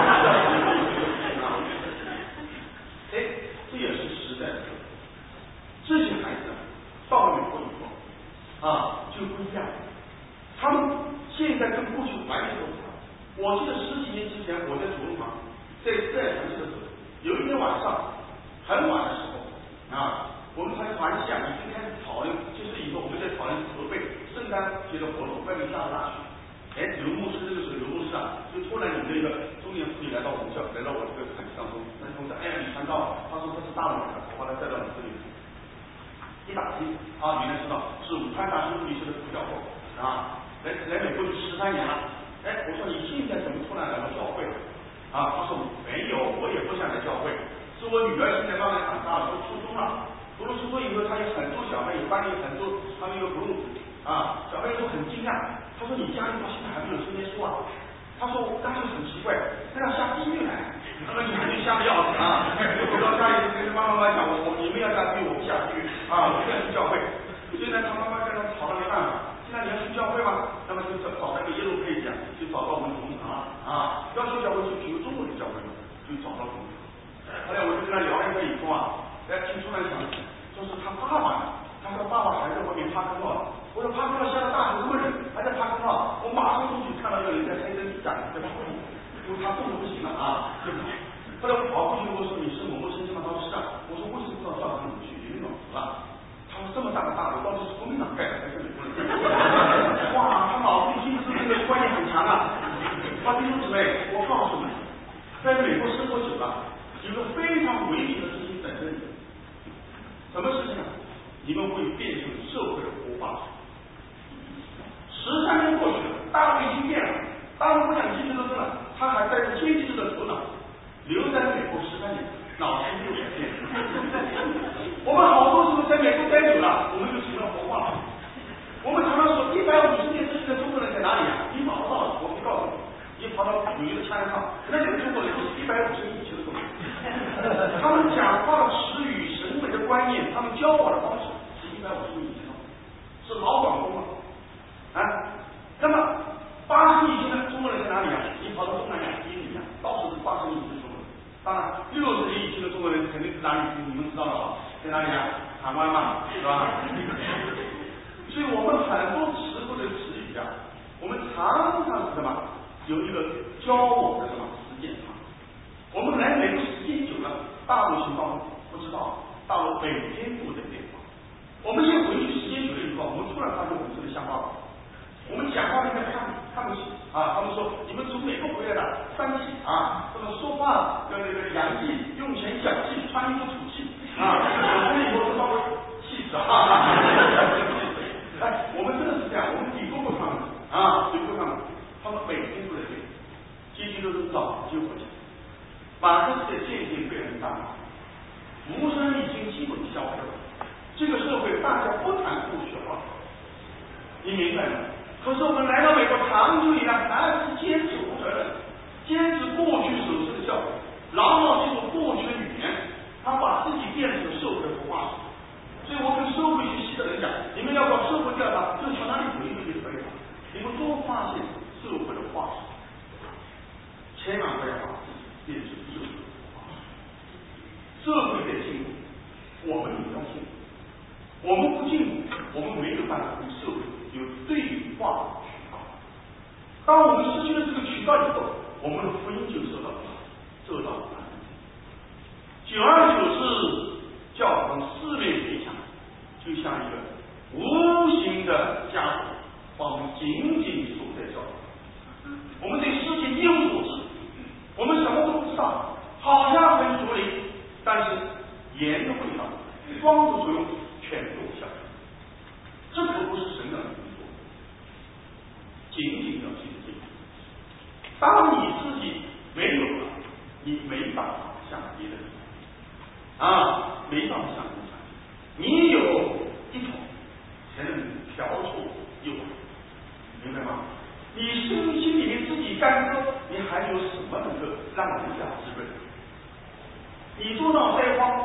B: 哎，这也是时代的特色。这些孩子到了美国以后啊就不一样，他们现在跟过去完全不同。我记得十几年之前我在主任堂在自然传系的时候，有一天晚上很晚的时候啊，我们团团系啊已经开始讨论，就是以后我们在讨论筹备圣诞节的活动，外面下了大雪。哎，刘牧师这个时候，刘牧师啊，就突然领着一个中年妇女来到我们教，来到我这个团体当中。那同志，哎呀，你传道，他说他是大陆来的，我把他带到你这里。一打听啊，原来知道是武汉大学物理学的副教授啊，来来美国去十三年了。哎，我说你现在怎么突然来到教会了？啊，他说没有，我也不想来教会，是我女儿现在慢慢长大了，读初中了，读了初中以后，她有很多小朋友，班里有很多他们有 group 啊，小朋友都很惊讶。他说你家里到现在还没有圣经书啊？他说我当时很奇怪，那要下地狱来，那么你还得吓得要死啊！我到家里就跟妈妈妈讲，我我你们要下地狱，我不下地狱啊，我不要去教会。所以呢，他妈妈跟他吵了没办法，现在你要去教会吗？那么就找找那个耶路佩讲，就找到我们同堂了啊。要去教会就去中国的教会嘛，就找到同堂。后来我就跟他聊了一下以后啊，哎，就突然想起，就是他爸爸，他说爸爸还在外面趴坑了。我说趴坑了，下了大雨，这么冷，还在趴坑了。我马上出去看到有人在黑灯底下在趴坑，因为他冻得不行了啊，就跑。后来我跑过去，我说你是某某先生吗？他说是啊。我说为什么到教堂里去？有点冷啊。他说这么大的大楼到底是国民党盖的还是美国人盖的？哇，他脑子里其实这个观念很强啊。啊，弟兄姊妹，我告诉你，在美国生活久了，有个非常危险的事情等着你。什么事情呢？你们会变成社会的活化石。十三年过去了，大陆已经变了，大陆不讲经济斗争了，他还带着经济的头脑留在美国十三年，脑筋没有改变。我们好多时候在美国待久了，我们就成了活化石。我们常常说一百五十年之前的中国人在哪里啊？你跑不到，我可以告诉你，你跑到纽约的枪上，那里的中国人就是一百五十年以前的中国人。他们讲话的词语、审美的观念，他们教我的方式是一百五十年以前的，是老广东了啊。那么八十年以前的中国人在哪里啊？你跑到东南亚、印尼啊，到处是八十年以前的中国人。当然，六十年以前的中国人肯定是哪里？你们知道的啊，在哪里啊？台湾嘛，是吧？所以我们很多词汇的词语啊，我们常常是什么？有一个交往的什么时间长。我们来美国时间久了，大陆情况不知道，大陆每天都在变化。我们一回去时间久了以后，我们突然发现我们是个乡巴佬。我们讲话人家看看不起啊，他们说你们从美国回来的三气啊，这么说话要那个洋气，用钱小气，穿衣服土气啊，我回来以后稍微气死啊。哎，我们真的是这样，我们抵不过他们啊，抵不过他们，他们每天都在变，阶级斗争早就不讲，马克思的渐渐被人大脑，无声已经基本消失了。这个社会大家不谈过去化，你明白吗？可是我们来到美国长久以来，还是坚持不承认，坚持过去守势的教育，牢牢记住过去的语言，他把自己变成了社会的活化石。所以我跟社会学系的人讲，你们要搞社会调查，就从哪里回去就可以了。你们多发现社会的化石，千万不要把自己变成社会的活化石。社会在进步，我们也要进步。我们不进步，我们没有办法跟社会有对话的渠道。当我们失去了这个渠道以后，我们的福音就受到受到了。久而久之，教堂四面围墙就像一个无形的枷锁，把我们紧紧锁在教堂。我们对世界一无所知，我们什么都不知道，好像很熟练，但是盐的味道、光的作用全都消失。这可不是神的工作，仅仅要记住这个。当你自己没有了，你没办法向别人啊，没办法向别人。你有一桶才能调错诱惑，明白吗？你身心里面自己干戈，你还有什么能够让人家滋润？你做到灾荒，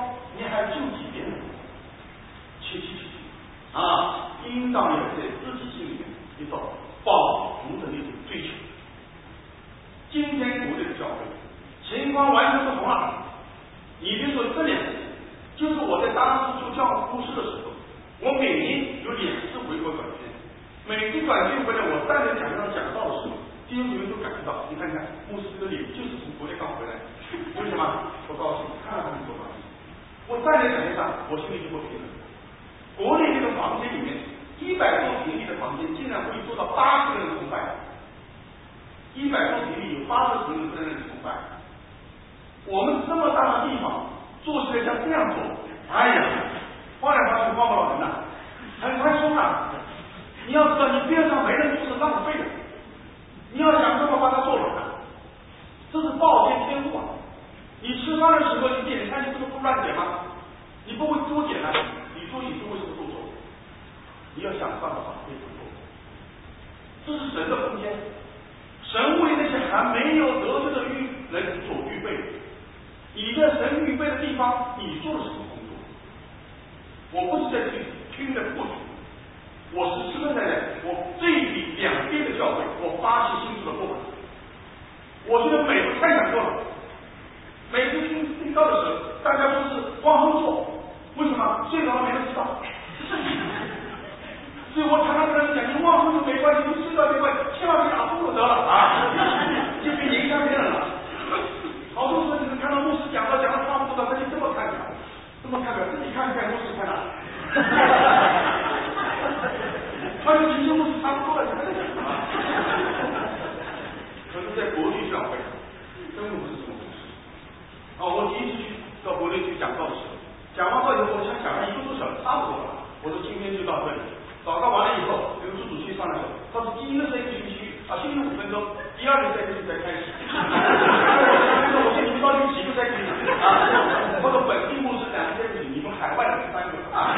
B: 应当有在自己心里面一种保足的那种追求。今天国内的教会情况完全不同了。你比如说这两次，就是我在当时做教牧师的时候，我每年有两次回国短宣，每次短宣回来，我站在讲台上讲道的时候，弟兄姊妹都感觉到，你看看牧师这个脸就是从国内刚回来，为什么？不高兴，看到他们不高兴。我站在讲台上，我心里就不平衡。国内这个房间里面，一百多平米的房间，竟然可以做到八十个人崇拜。一百多平米有八十个人在那里崇拜。我们这么大的地方，做起来像这样做，哎呀，晃来晃去晃不了人呐，很宽松啊。你要知道，你边上没人做是浪费的。你要想这么把它做完，这是暴殄天物啊！你吃饭的时候，你点餐，你不是不乱点吗？你不会多点啊？你做饮食为什么多做？你要想办法把这个做。这是神的空间，神为那些还没有得罪的预人所预备的。你在神预备的地方，你做了什么工作？我不是在这里拼的过去，我是实实在在，我这比两边的教会，我发起新出的过来。我觉得美国太想做了，每次听听到的时候，大家都是往后坐，为什么？睡着了没人知道。所以我常常跟人讲，你往后坐没关系，你睡着没关系，千万别打呼噜得了啊，就别影响别人了。好多时候你们看到牧师讲到讲到差不多了，他就这么看表，这么看表，自己看看牧师看哪？他就其实牧师差不多了，你还在讲什么？可是在国际教会，根本不是这么回事。哦，我第一次去到国内去讲道的时候，讲完道以后，我想讲了一个多小时，差不多了。我说今天就到这里。祷告完了以后，有个主主席上来说，他说第一个是一个星期啊，星期五分钟，第二个赛季才开始。我说我说你们到底几个赛季啊？我说本地牧师两个赛季，你们海外的三个啊。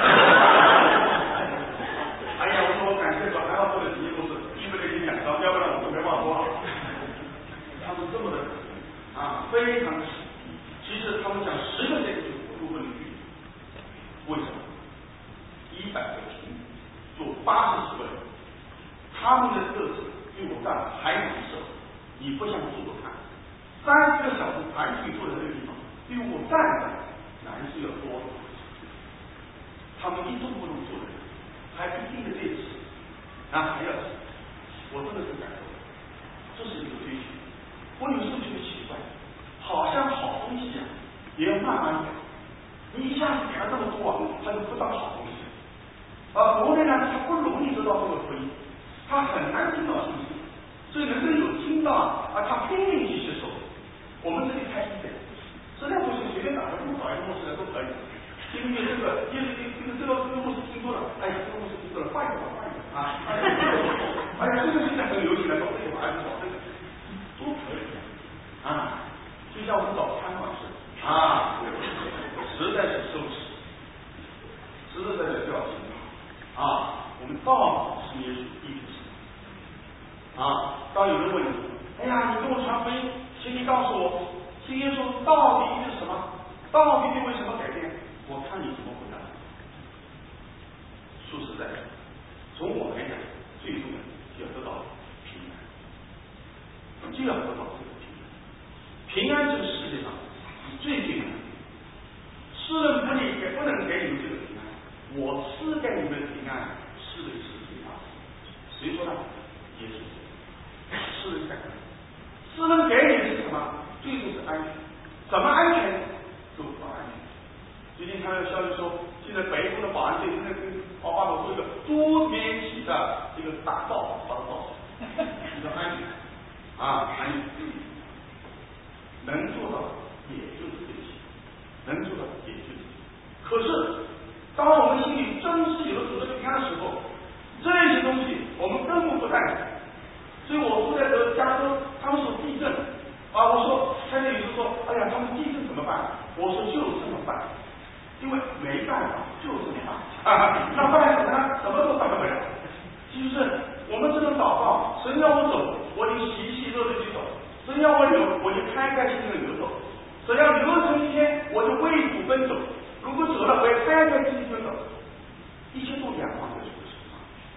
B: 哎呀，我说我感谢主，还好做了几个牧师，一不给你讲到，要不然我就没话说了。他们这么的啊，非常的。其实他们讲十个赛季就不能去，为什么？一百个平米。做八十几个人，他们的个子比我站还难受。你不相信我看，三十个小时盘腿坐在这个地方，比我站着难受要多了。他们一动不动坐着，还不盯着电视，啊，还要吃。我真的是感动，这是一个追求。我有时候觉得奇怪，好像好东西啊，也要慢慢改。你一下子给了这么多啊，他就不当好东西。而国内呢，他不容易得到这个福音，他很难听到信息，所以能够有听到啊，他拼命去接受。我们这里开一点，实在不是随便打个路找一个牧师来都可以。因为这个，因为这个这个这个牧师听多了，哎呀，这个牧师听多了，换一个吧，换一个啊！哎呀，哎呀，这个现在很流行的，说这个还是找这个，都可以啊。就像我们找餐馆似的啊，实在是奢侈，实实在在不要紧。啊，我们到底是耶稣，意思是啊。当有人问你，哎呀，你跟我传福音，请你告诉我，信耶稣到底是什么？到底为什么改变？我看你怎么回答。说实在的，从我来讲，最重要就要得到平安，就要得到这个平安。平安这个世界上是最最难的，世人不理给不能给你们这个平安。我赐给你们平安，是的是最大的。谁说的？耶稣。是人感恩。是人给你的是什么？最终是安全。怎么安全？走保安全。最近看到消息说，现在北部的保安队正在跟奥巴马做一个多边体的一个打造，打造，比较安全啊，安全。能做到也就是这些，能做到也就是这些。可是。当我们心里真是有了主的平安的时候，这些东西我们根本不在乎。所以我住在这加州，他们说地震啊，我说看见有人说，哎呀，他们地震怎么办？我说就这么办，因为没办法，就这么办啊。那办什么呢？什么都办不了。就是我们这种祷告，神要我走，我就喜喜乐乐去走；神要我留，我就开开心心的流走；神要留成一天，我就为主奔走。如果走了，我也开开心心的走，一切都仰望在主的手上。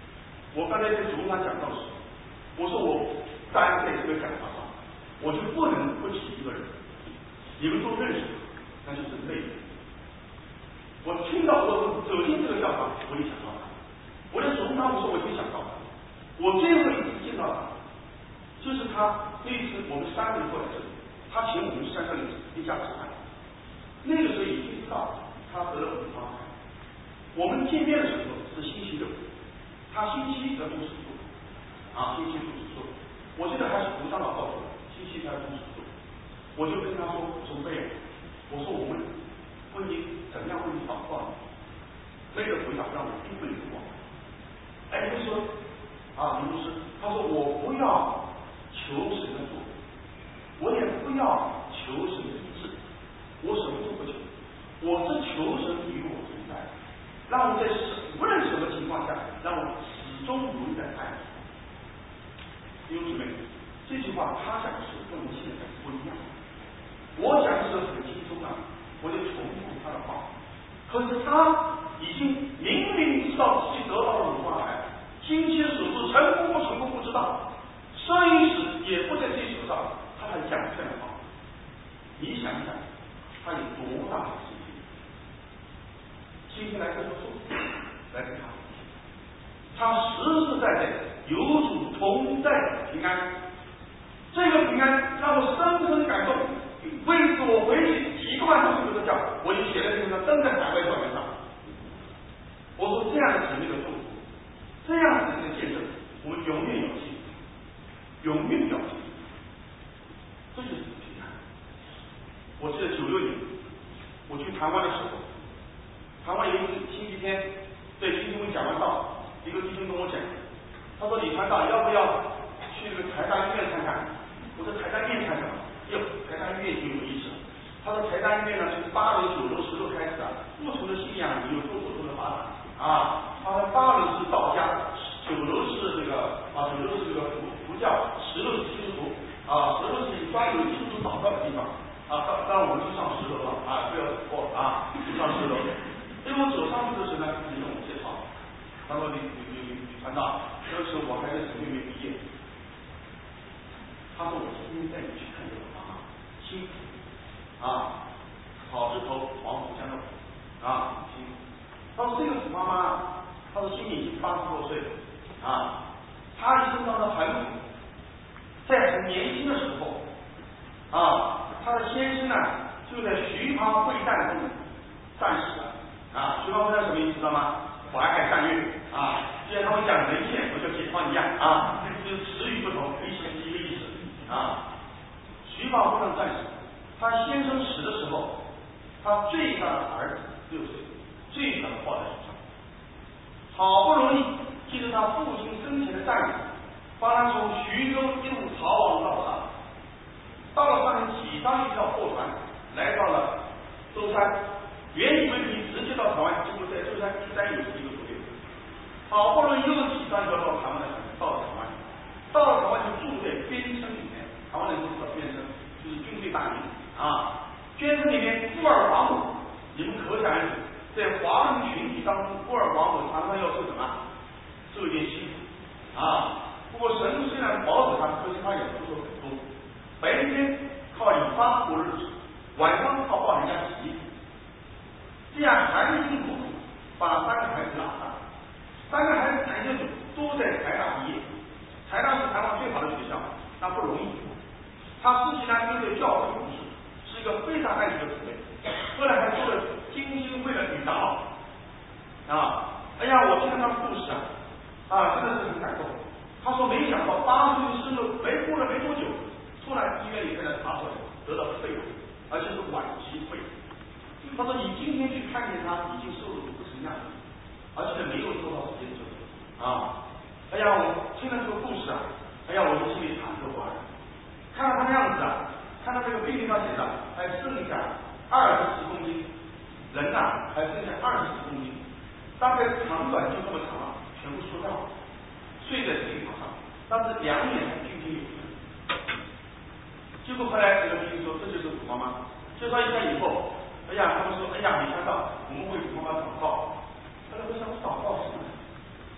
B: 我刚才在主场讲到时，我说我站在这个讲台上，我就不能不提一个人，你们都认识他，那就是内人。我听到我走进这个教堂，我就想到他。我在主场我说我就想到他，我最后一次见到他，就是他那一次我们三个人过来这里，他请我们三个人一家吃饭。那个时候已经知道他得了五花癌。我们见面的时候是星期六，他星期一得动手术，啊，星期一动手术，我记得还是胡长老告诉我，星期一他动手术，我就跟他说，我说妹，我说我们问你怎么样为你祷告呢？妹的回答让我一会不忘。哎，他说啊，林牧师，他说我不要求神的做，我也不要求神的医治，我什么都不求，我是求神与我同在。让我在无论什么情况下，让我始终如一的爱你。弟兄姊妹，这句话他讲的是跟我们现在不一样。我讲的时候很轻松啊，我就重复他的话。可是他已经明明知道自己得到了乳房癌，经期手术成功不成功不知道，摄影师也不在自己手上，他还讲这样的话。你想想，他有多大的信心？今天来跟他说，来跟他，他实实在在有主同在的平安，这个平安让我深深感动。为此我回去几个晚上睡不着觉，我就写在这个登在海外教员上。我说这样的神秘的祝福，这样神秘的见证，我们永远要记住，永远要记住，这就是平安。我记得九六年我去台湾的时候。台湾有一次星期天，对弟兄们讲完道，一个弟兄跟我讲，他说李传道要不要去这个台大医院看看？我说台大医院看看，哟，台大医院就有意思了。他说台大医院呢，从八楼、九楼、十楼开始啊，不同的信仰有做不同的发展啊。他说八楼是道家，九楼是这个啊，九楼是这个佛佛教，十楼是基督徒啊，十楼是专有基督徒祷告的地方啊。当当然我们去上十楼了啊，不要走错啊，去上十楼。因为我走上去的时候呢，你跟我介绍，他说你你你你传道，那时候我还在省内没毕业。他说我今天带你去看这个妈妈，辛苦啊，草字头黄浦江的浦啊，辛苦。他说这个楚妈妈，他说今年已经八十多岁了啊，她一生当中很苦，在很年轻的时候啊，她的先生呢就在徐旁会战中战死了。啊，徐方会战什么意思知道吗？淮海战役啊，既然他们讲人线，不就解放一样啊，就是词语不同，意思是一个意思啊。徐方会战战死，他先生死的时候，他最大的儿子六岁，最小的抱在手上，好不容易借着他父亲生前的战役，帮他从徐州一路逃亡到上海，到了上面挤上一条货船，来到了舟山。原以为可以直接到台湾，结果在舟山一待有一个多月，好不容易又挤上一条到台湾的船，到了台湾，到了台湾就住在边村里面。台湾人都知道边村就是军队大营啊，边村里面孤儿寡母，你们可想而知，在华人群体当中，孤儿寡母常常要受什么？受一点辛苦啊。不过神虽然保守他，可是他也不受很多。白天靠引发过日子，晚上靠帮人家洗衣服。这样含辛茹苦把三个孩子养大，三个孩子谈清楚都在台大毕业，台大是台湾最好的学校，那不容易。他自己呢又在教会服侍，是一个非常爱主的姊妹，后来还做了金星会的女长老啊！哎呀，我听他的故事啊，啊，真的是很感动。他说没想到八十岁生了没过了没多久，突然医院里给他查出来得到肺癌，而且是晚期肺。他说你今天去看见他已经瘦的不成样子，而且没有多少时间走啊！哎呀，我听了这个故事啊，哎呀，我就心里忐忑不安。看到他的样子啊，看到这个病历上写的还剩下二十几公斤，人呐、啊、还剩下二十几公斤，大概长短就这么长了，全部缩掉了，睡在病床上，但是两眼还炯炯有神。结果后来这个病说这就是楚妈妈，介绍一下以后。哎呀，他们说，哎呀，你看到我们为妈妈祷告。后来我想，我祷告什么？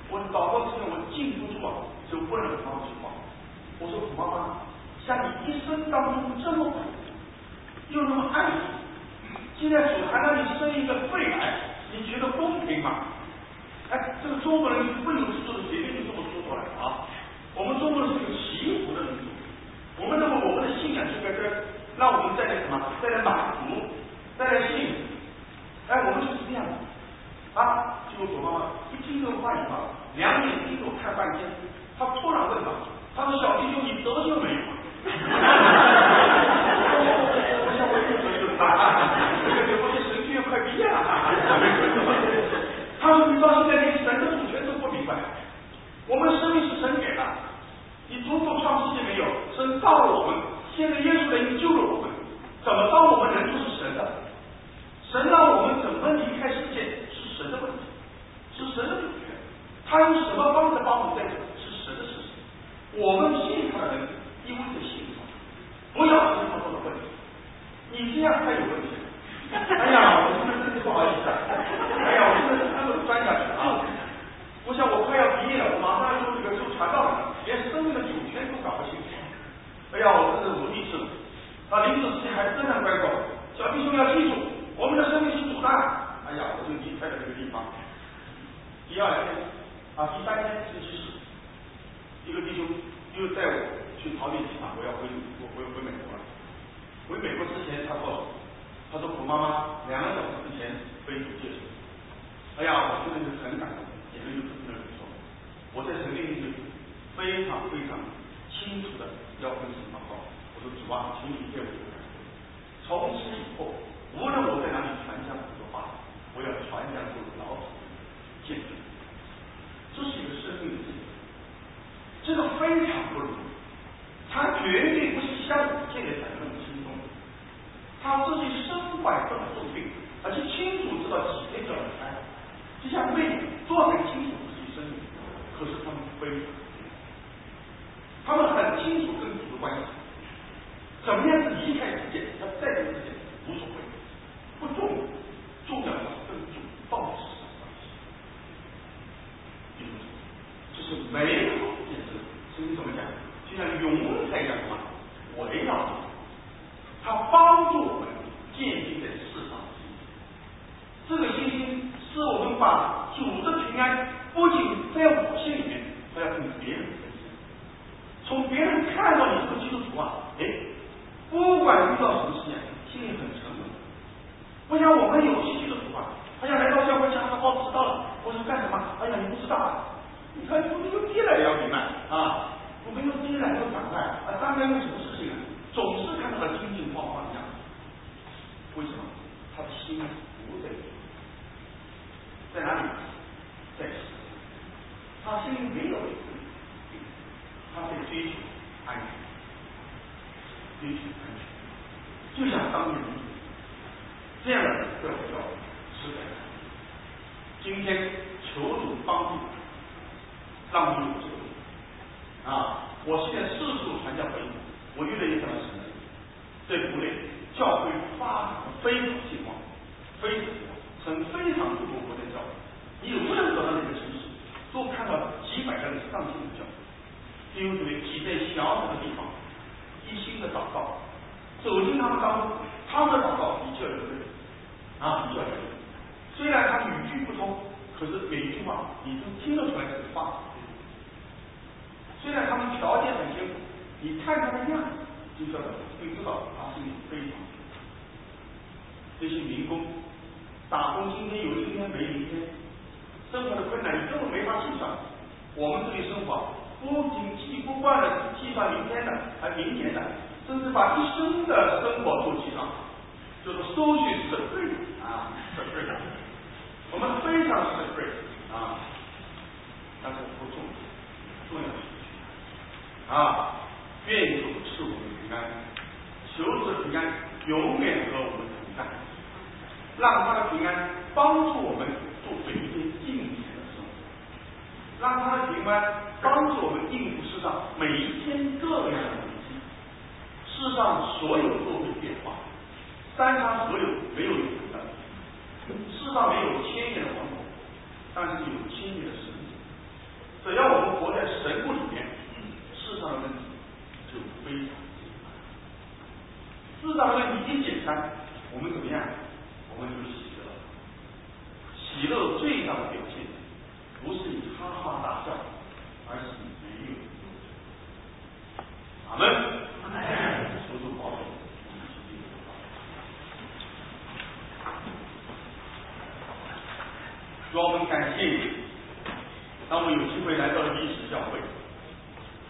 B: 我祷告之前，我禁不住啊，就问了妈妈一句话，我说妈妈，像你一生当中这么苦，又那么爱主，现在主还让你生一个肺癌，你觉得公平吗？哎，这个中国人不由自主的随便就这么说出来啊。我们中国人是个祈福的民族，我们认为我们的信仰就该在让我们带来什么？带来满足，带来幸福。哎，我们就是这样的啊。结果我妈妈一听这个话以后，两眼盯着我看半天，她突然问道：“她说小弟兄，你得救没有？”我想我也得救了，我这神学院快毕业了。他说：“你到现在连神的主权都不明白，我们生命是神给的，你读过创世纪没有？神造了我们，现在耶稣来救了我们，怎么当我们人就是神的？神让我们怎么离开世界是神的问题，是神的主权。他用什么方式帮我们在这是神的事情。我们信他的人一味的信他，不要听他说的问题，你这样太有问题了。哎呀，我真的真的不好意思啊！哎呀，我真的是那么钻下去啊！我想我快要毕业了，我马上要做这个做传道人了，连生命的主权都搞不清楚。哎呀，我真是无地自容。啊，临死之前还是这样乖乖，小弟兄要记住，我们的生命是主的。哎呀，我就离开了这个地方。第二天啊，第三天星期四，一个弟兄又带我去陶电机厂，我要回我我要回美国了。回美国之前，他告诉我，他说我妈妈两个小时之前被主接受。哎呀，我真的是很感动，眼泪就不停的流出。我在神面前非常非常清楚的要跟神祷告，我说主啊，请你给我一个感动。从此以后，无论我在哪里传讲这个话，我要传讲出老子见证。这是一个生命的见证，这个非常不容易。他绝对不是像我现在讲的那么轻松，他自己身怀这么重病，而且清楚知道几天就要离开，就像妹做很清楚自己生命，可是他们非常，他们很清楚跟主的关系，怎么样子离开世界，他在这个世界无所谓，不重要，重要的是跟主到底是什么关系。这是美好的见证。圣经怎么讲？就像云彩一样什么围绕着，它帮助我们建立在世上的信心。这个信心是我们把主的平安不仅在我心里面，还要跟别人分享。从别人看到你这个基督徒啊，哎，不管遇到什么事情，心里很沉稳。我想我们有些基督徒啊，他想来到教会讲他哦知道了，我说干什么？哎呀，你不知道啊，你看我们有跌了也要明白啊。我们又跌了又赶快啊，大概用什么事情啊？总是看到他精精晃晃的样子。为什么？他的心不在这里，在哪里？在世上。他心里没有这个，他在追求安全，追求安全，就像当年这样的人在我们教会是在今天求主帮助，让我们有这个。啊！我现在四处传教会，我越来越感到神奇。在国内教会发展的非常兴旺，非常兴旺，成非常多国的教会。你无论走到哪个城市，都看到几百人、上千的教会。弟兄姊妹挤在小小的地方，一心的祷告，走进他们当中，他们的祷告一叫有对，啊，一叫有对。虽然他语句不通，可是每一句话你都听得出来是话。虽然他们条件很艰苦，你看他的样子就知道，就知道他心里非常苦。这些民工打工，今天有今天没明天，生活的困难你根本没法计算。我们这里生活不仅计不惯了计算明天的，还明年的，甚至把一生的生活都计算，就是搜寻是对啊，是对的。我们非常是对啊，但是不重要，重要的是。啊，愿主赐我们平安，求主的平安永远和我们同在，让他的平安帮助我们做每一天敬虔的生活，让他的平安帮助我们应付世上每一天各样的危机。世上所有都会变化，山川河流没有永恒的，世上没有千年的王国，但是有千年的神子。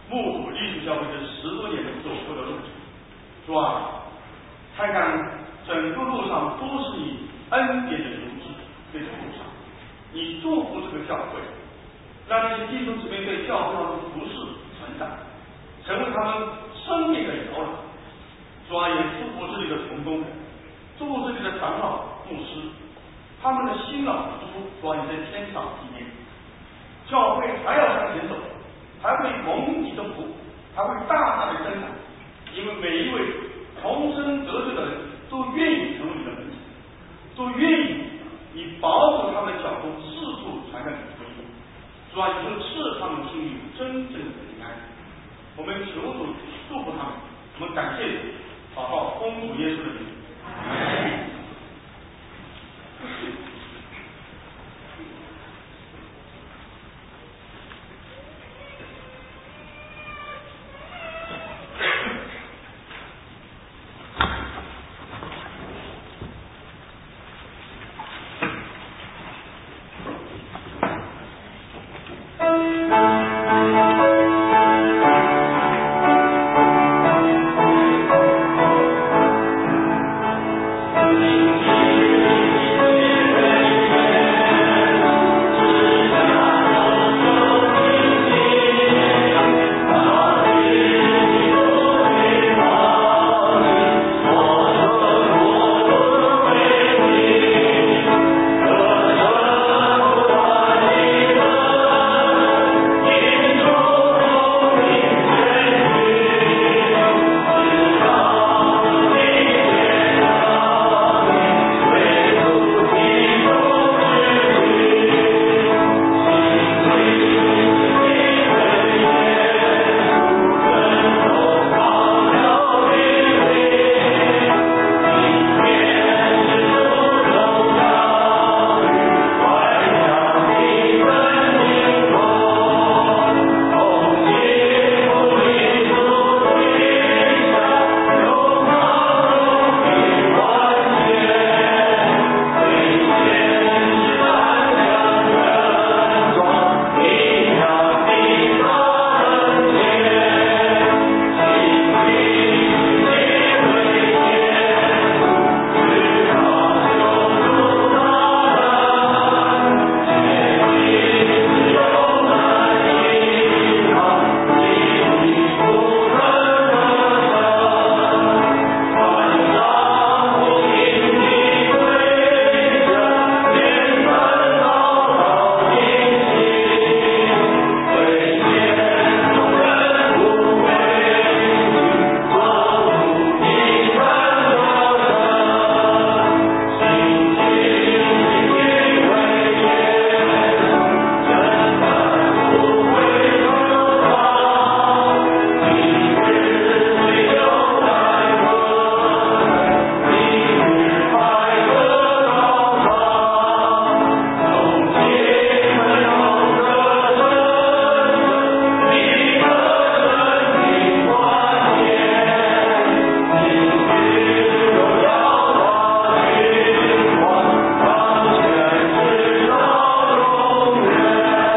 B: 目睹历史教会这十多年走过的路程，主啊，看看整个路上都是你恩典的油脂，这条路上，你祝福这个教会，让那些弟兄姊妹在教会上的服侍成长，成为他们生命的摇篮。主啊，也祝福这里的同工们，祝福这里的长老牧师，他们的辛劳付出，主啊，你在天上纪念。教会还要向前走，还会蒙你的福，还会大大的增长，因为每一位重生得救的人都愿意成为你的门徒，都愿意你保守他们的脚步，四处传扬你的福音。主啊，你就赐他们经历真正的平安。我们求主祝福他们，我们感谢主，祷告奉主耶稣的名。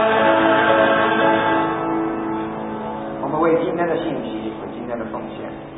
C: 我们为今天的信息和今天的奉献